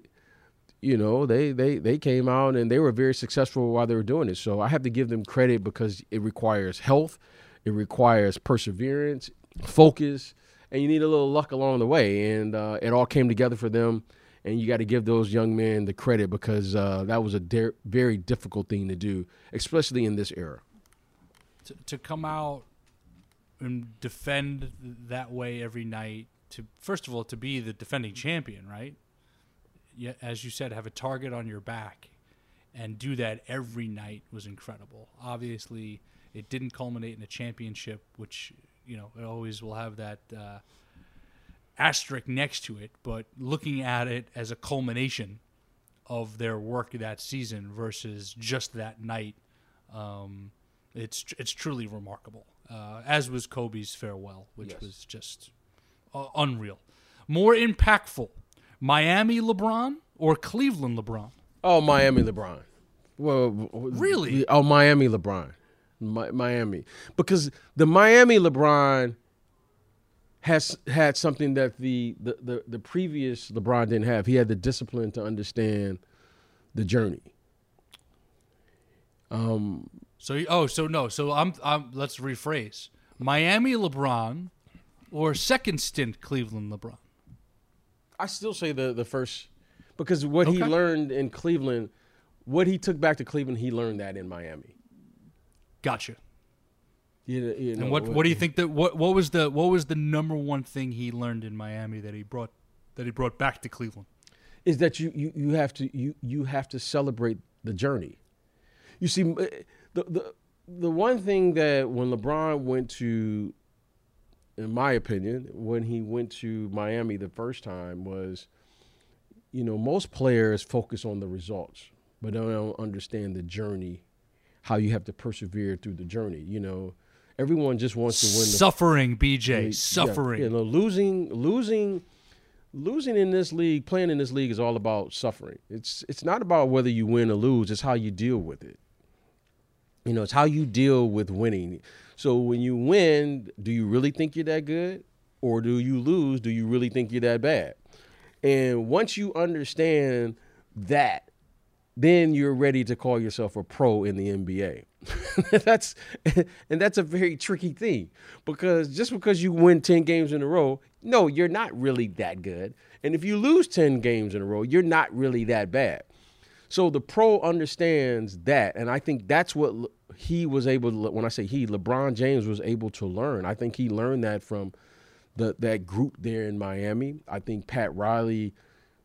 came out and they were very successful while they were doing it. So I have to give them credit because it requires health, it requires perseverance, focus, and you need a little luck along the way. And it all came together for them. And you got to give those young men the credit because that was a very difficult thing to do, especially in this era. To come out and defend that way every night, first of all, to be the defending champion, right? Yeah, as you said, have a target on your back and do that every night was incredible. Obviously, it didn't culminate in a championship, which, it always will have that asterisk next to it. But looking at it as a culmination of their work that season versus just that night, it's truly remarkable. As was Kobe's farewell, which was just unreal. More impactful, Miami LeBron or Cleveland LeBron? Oh, Miami LeBron. Well, really? Oh, Miami LeBron. Miami. Because the Miami LeBron has had something that the previous LeBron didn't have. He had the discipline to understand the journey. So let's rephrase. Miami LeBron or second stint Cleveland LeBron? I still say the first, because what he learned in Cleveland, what he took back to Cleveland, he learned that in Miami. Gotcha. And what do you think that what was the number one thing he learned in Miami that he brought back to Cleveland? Is that you have to celebrate the journey. You see, the one thing that when LeBron went to, in my opinion, when he went to Miami the first time was, most players focus on the results, but they don't understand the journey, how you have to persevere through the journey. Everyone just wants to win. Suffering, BJ, suffering. Yeah, losing in this league, playing in this league is all about suffering. It's not about whether you win or lose. It's how you deal with it. It's how you deal with winning. So when you win, do you really think you're that good? Or do you lose? Do you really think you're that bad? And once you understand that, then you're ready to call yourself a pro in the NBA. That's a very tricky thing, because just because you win 10 games in a row, no, you're not really that good. And if you lose 10 games in a row, you're not really that bad. So the pro understands that, and I think that's what he was able to, when I say he, LeBron James was able to learn. I think he learned that from that group there in Miami. I think Pat Riley,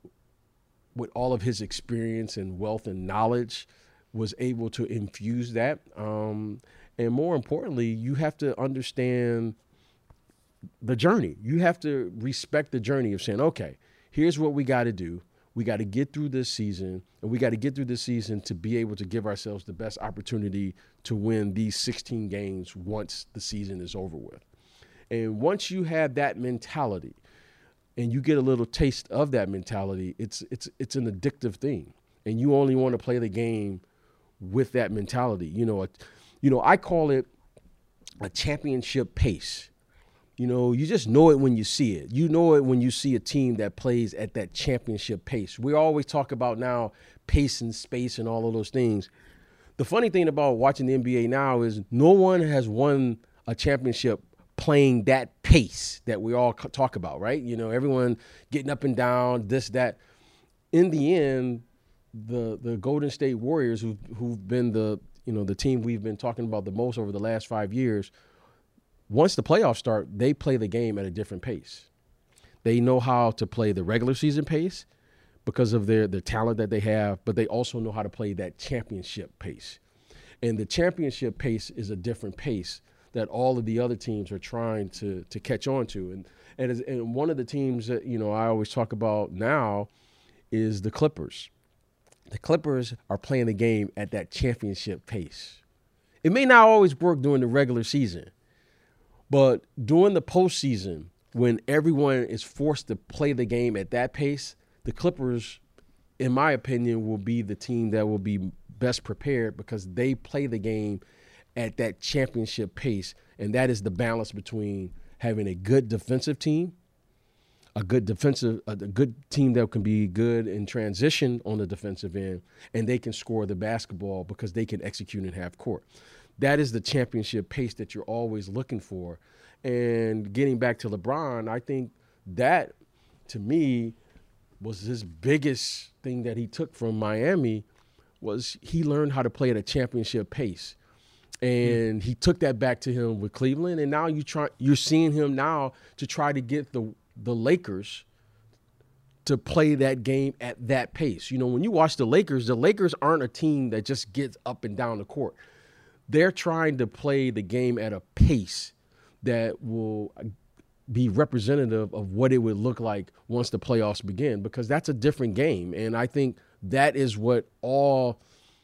with all of his experience and wealth and knowledge, was able to infuse that. And more importantly, you have to understand the journey. You have to respect the journey of saying, okay, here's what we got to do. We got to get through this season, and we got to get through this season to be able to give ourselves the best opportunity to win these 16 games once the season is over with. And once you have that mentality and you get a little taste of that mentality, it's an addictive thing. And you only want to play the game with that mentality. I call it a championship pace. You just know it when you see it. You know it when you see a team that plays at that championship pace. We always talk about now pace and space and all of those things. The funny thing about watching the NBA now is no one has won a championship playing that pace that we all talk about, right? Everyone getting up and down, this, that. In the end, the Golden State Warriors, who've been the the team we've been talking about the most over the last 5 years, once the playoffs start, they play the game at a different pace. They know how to play the regular season pace because of their talent that they have, but they also know how to play that championship pace. And the championship pace is a different pace that all of the other teams are trying to catch on to. And one of the teams that, I always talk about now is the Clippers. The Clippers are playing the game at that championship pace. It may not always work during the regular season, but during the postseason, when everyone is forced to play the game at that pace, the Clippers, in my opinion, will be the team that will be best prepared because they play the game at that championship pace. And that is the balance between having a good defensive team, a good team that can be good in transition on the defensive end, and they can score the basketball because they can execute in half court. That is the championship pace that you're always looking for. And getting back to LeBron, I think that, to me, was his biggest thing that he took from Miami was he learned how to play at a championship pace. And he took that back to him with Cleveland. And now you're seeing him now to try to get the Lakers to play that game at that pace. When you watch the Lakers aren't a team that just gets up and down the court. They're trying to play the game at a pace that will be representative of what it would look like once the playoffs begin, because that's a different game. And I think that is what all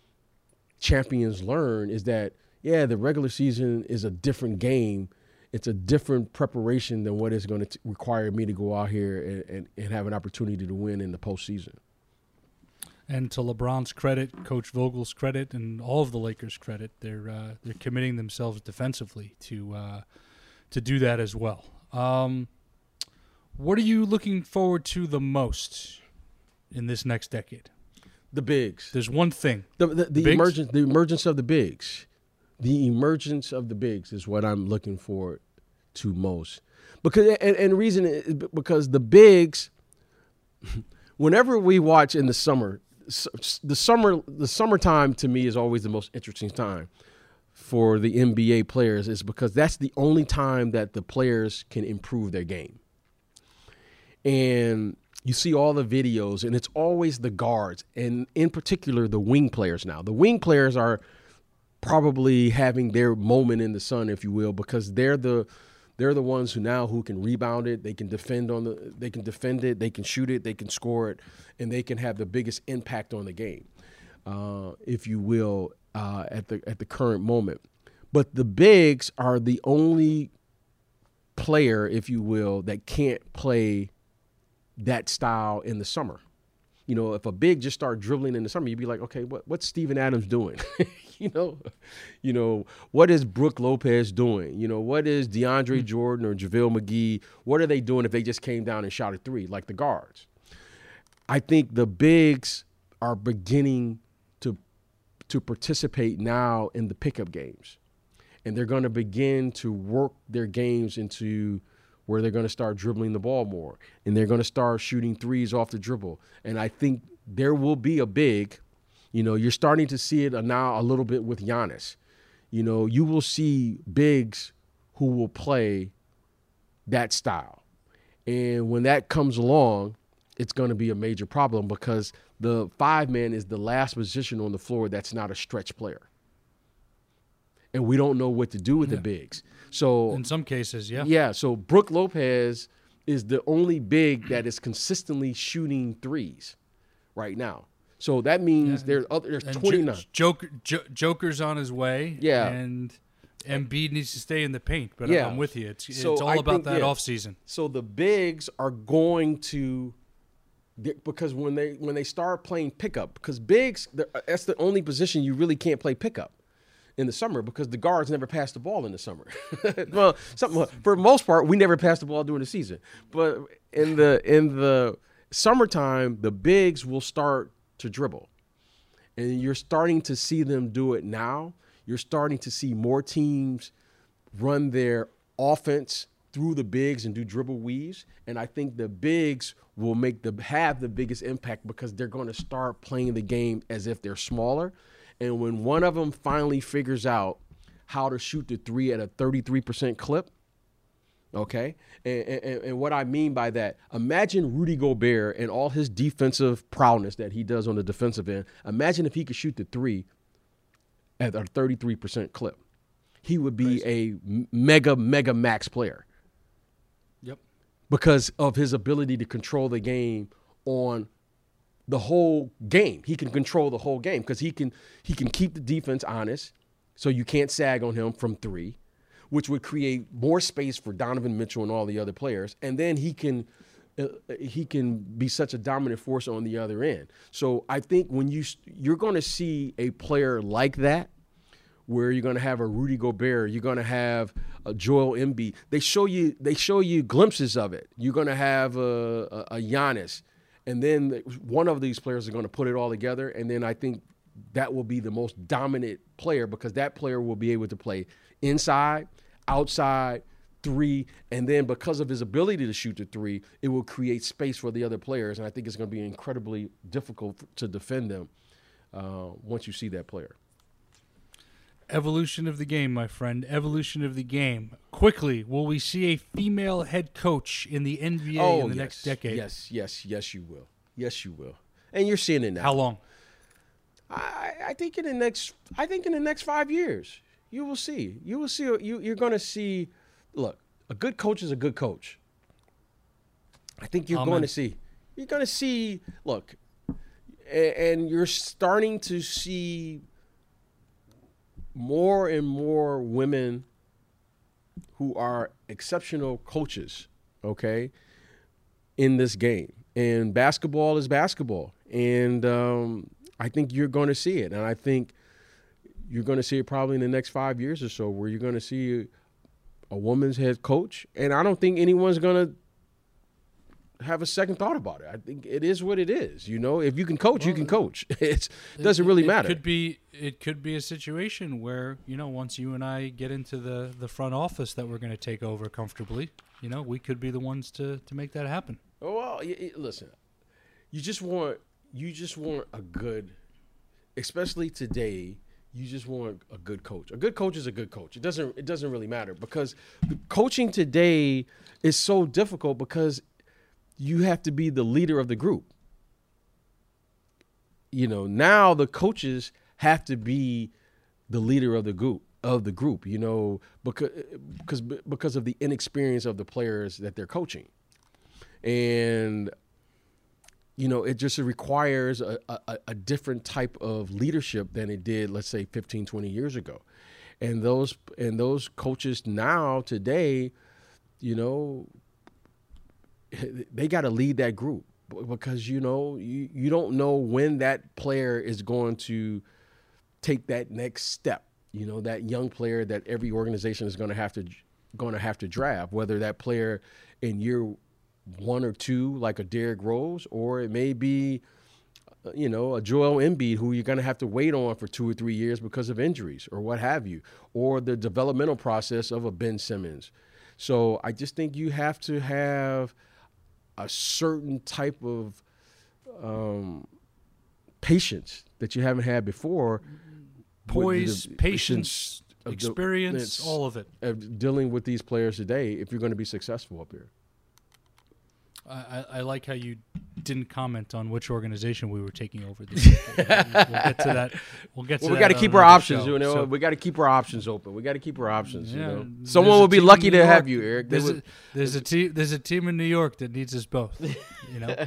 champions learn is that, the regular season is a different game. It's a different preparation than what is going to require me to go out here and have an opportunity to win in the postseason. And to LeBron's credit, Coach Vogel's credit, and all of the Lakers' credit, they're committing themselves defensively to do that as well. What are you looking forward to the most in this next decade? The bigs. There's one thing. The emergence of the bigs. The emergence of the bigs is what I'm looking forward to most. Because and the reason is because the bigs, whenever we watch in the summer, the summertime to me is always the most interesting time for the NBA players, is because that's the only time that the players can improve their game. And you see all the videos, and it's always the guards, and in particular the wing players now. The wing players are probably having their moment in the sun, if you will, because they're the ones who can rebound it, they can defend it, they can shoot it, they can score it, and they can have the biggest impact on the game, if you will, at the current moment. But the bigs are the only player, if you will, that can't play that style in the summer. If a big just start dribbling in the summer, you'd be like, okay, what's Steven Adams doing? What is Brook Lopez doing? What is DeAndre Jordan or JaVale McGee? What are they doing if they just came down and shot a three like the guards? I think the bigs are beginning to participate now in the pickup games. And they're going to begin to work their games into where they're going to start dribbling the ball more, and they're going to start shooting threes off the dribble. And I think there will be a big, you're starting to see it now a little bit with Giannis. You will see bigs who will play that style. And when that comes along, it's going to be a major problem because the 5-man is the last position on the floor that's not a stretch player. And we don't know what to do with the bigs. So in some cases, yeah. Yeah, so Brook Lopez is the only big that is consistently shooting threes right now. So that means there's 29. Joker's on his way. Yeah. And Embiid needs to stay in the paint, but I'm with you. It's all about that offseason. So the bigs are going to because when they start playing pickup, because bigs, that's the only position you really can't play pickup in the summer because the guards never pass the ball in the summer. Well, for the most part, we never pass the ball during the season. But in the summertime, the bigs will start to dribble. And you're starting to see them do it now. You're starting to see more teams run their offense through the bigs and do dribble weaves. And I think the bigs will have the biggest impact because they're going to start playing the game as if they're smaller. And when one of them finally figures out how to shoot the three at a 33% clip, okay? And what I mean by that, imagine Rudy Gobert and all his defensive prowess that he does on the defensive end. Imagine if he could shoot the three at a 33% clip. He would be a mega max player. Yep. Because of his ability to control the game on the whole game. He can control the whole game because he can keep the defense honest, so you can't sag on him from three, which would create more space for Donovan Mitchell and all the other players. And then he can be such a dominant force on the other end. So I think when you're going to see a player like that, where you're going to have a Rudy Gobert, you're going to have a Joel Embiid. They show you glimpses of it. You're going to have a Giannis, and then one of these players are going to put it all together. And then I think that will be the most dominant player, because that player will be able to play inside, outside, three, and then because of his ability to shoot the three, it will create space for the other players. And I think it's going to be incredibly difficult to defend them once you see that player. Evolution of the game, my friend. Evolution of the game. Quickly, will we see a female head coach in the NBA in the next decade? Yes, you will. Yes, you will. And you're seeing it now. How long? I think in the next 5 years, you will see. You will see. You're going to see. Look, a good coach is a good coach. I think you're going to see. You're going to see. Look, and you're starting to see more and more women who are exceptional coaches, okay, in this game. And basketball is basketball. And I think you're going to see it. And I think you're going to see it probably in the next 5 years or so, where you're going to see a woman's head coach. And I don't think anyone's going to have a second thought about it. I think it is what it is. You know, if you can coach, you can coach. It doesn't really matter. It could be a situation where, you know, once you and I get into the front office that we're going to take over comfortably, you know, we could be the ones to make that happen. Oh, well, listen, you just want a good, especially today, you just want a good coach. A good coach is a good coach. It doesn't really matter, because the coaching today is so difficult because you have to be the leader of the group. You know, now the coaches have to be the leader of the group, you know, because of the inexperience of the players that they're coaching. And, you know, it just requires a different type of leadership than it did, let's say, 15, 20 years ago. And those coaches now, today, you know, they got to lead that group, because, you know, you don't know when that player is going to take that next step. You know, that young player that every organization is going to have to draft, whether that player in year 1 or 2, like a Derrick Rose, or it may be, you know, a Joel Embiid, who you're going to have to wait on for 2 or 3 years because of injuries or what have you, or the developmental process of a Ben Simmons. So I just think you have to have a certain type of patience that you haven't had before. Poise, patience, experience, all of it. Dealing with these players today, if you're going to be successful up here. I like how you didn't comment on which organization we were taking over this week. We'll get to that. We got to keep our options. You know, we got to keep our options open. We got to keep our options. Yeah, you know, someone will be lucky to have you, Eric. There's a team in New York that needs us both. You know,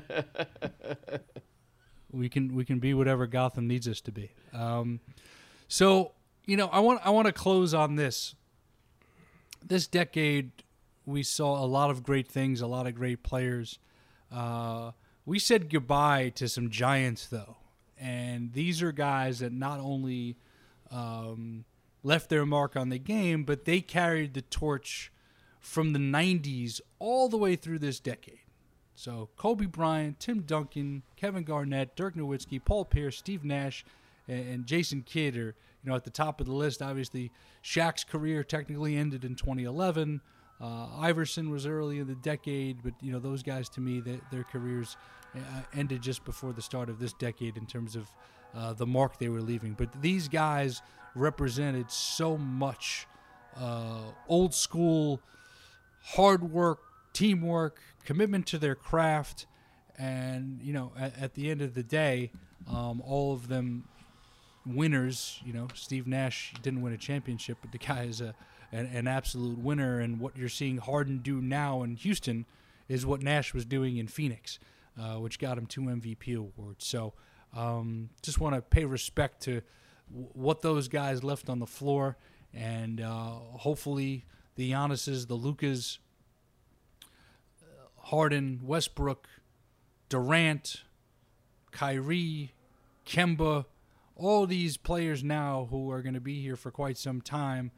we can be whatever Gotham needs us to be. So, you know, I want to close on this. This decade, we saw a lot of great things, a lot of great players. We said goodbye to some giants, though. And these are guys that not only left their mark on the game, but they carried the torch from the 90s all the way through this decade. So Kobe Bryant, Tim Duncan, Kevin Garnett, Dirk Nowitzki, Paul Pierce, Steve Nash, and Jason Kidd are, you know, at the top of the list. Obviously, Shaq's career technically ended in 2011. Iverson was early in the decade, but those guys, to me, their careers ended just before the start of this decade in terms of the mark they were leaving. But these guys represented so much old school hard work, teamwork, commitment to their craft, and at the end of the day, all of them winners. Steve Nash didn't win a championship, but the guy is an absolute winner. And what you're seeing Harden do now in Houston is what Nash was doing in Phoenix, which got him 2 MVP awards. So just want to pay respect to what those guys left on the floor, and hopefully the Giannis's, the Lukas, Harden, Westbrook, Durant, Kyrie, Kemba, all these players now who are going to be here for quite some time,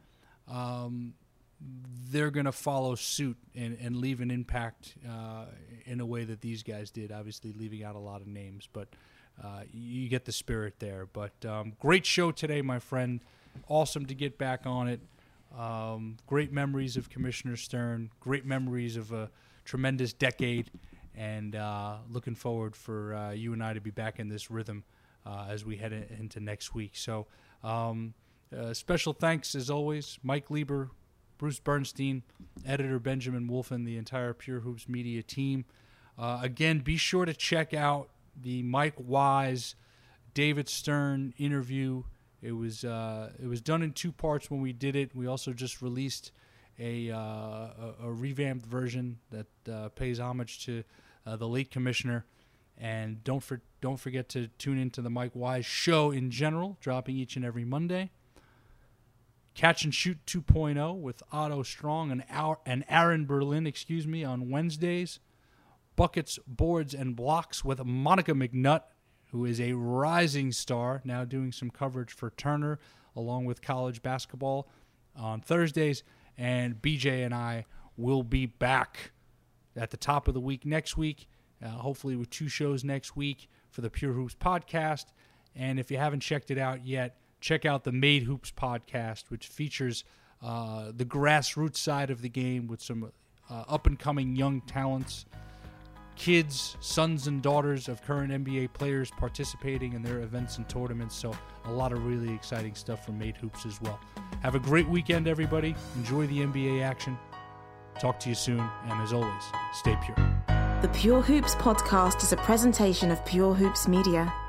they're going to follow suit and leave an impact in a way that these guys did, obviously leaving out a lot of names, but you get the spirit there. But great show today, my friend. Awesome to get back on it. Great memories of Commissioner Stern, great memories of a tremendous decade, and looking forward for you and I to be back in this rhythm as we head into next week. So special thanks, as always, Mike Lieber, Bruce Bernstein, editor Benjamin Wolfen, the entire Pure Hoops Media team. Again, be sure to check out the Mike Wise, David Stern interview. It was done in 2 parts when we did it. We also just released a revamped version that pays homage to the late commissioner. And don't forget to tune into the Mike Wise show in general, dropping each and every Monday. Catch and Shoot 2.0 with Otto Strong and Aaron Berlin, on Wednesdays. Buckets, Boards, and Blocks with Monica McNutt, who is a rising star, now doing some coverage for Turner, along with college basketball on Thursdays. And BJ and I will be back at the top of the week next week, hopefully with 2 shows next week for the Pure Hoops podcast. And if you haven't checked it out yet, check out the Made Hoops podcast, which features the grassroots side of the game with some up-and-coming young talents, kids, sons and daughters of current NBA players participating in their events and tournaments. So a lot of really exciting stuff from Made Hoops as well. Have a great weekend, everybody. Enjoy the NBA action. Talk to you soon. And as always, stay pure. The Pure Hoops podcast is a presentation of Pure Hoops Media.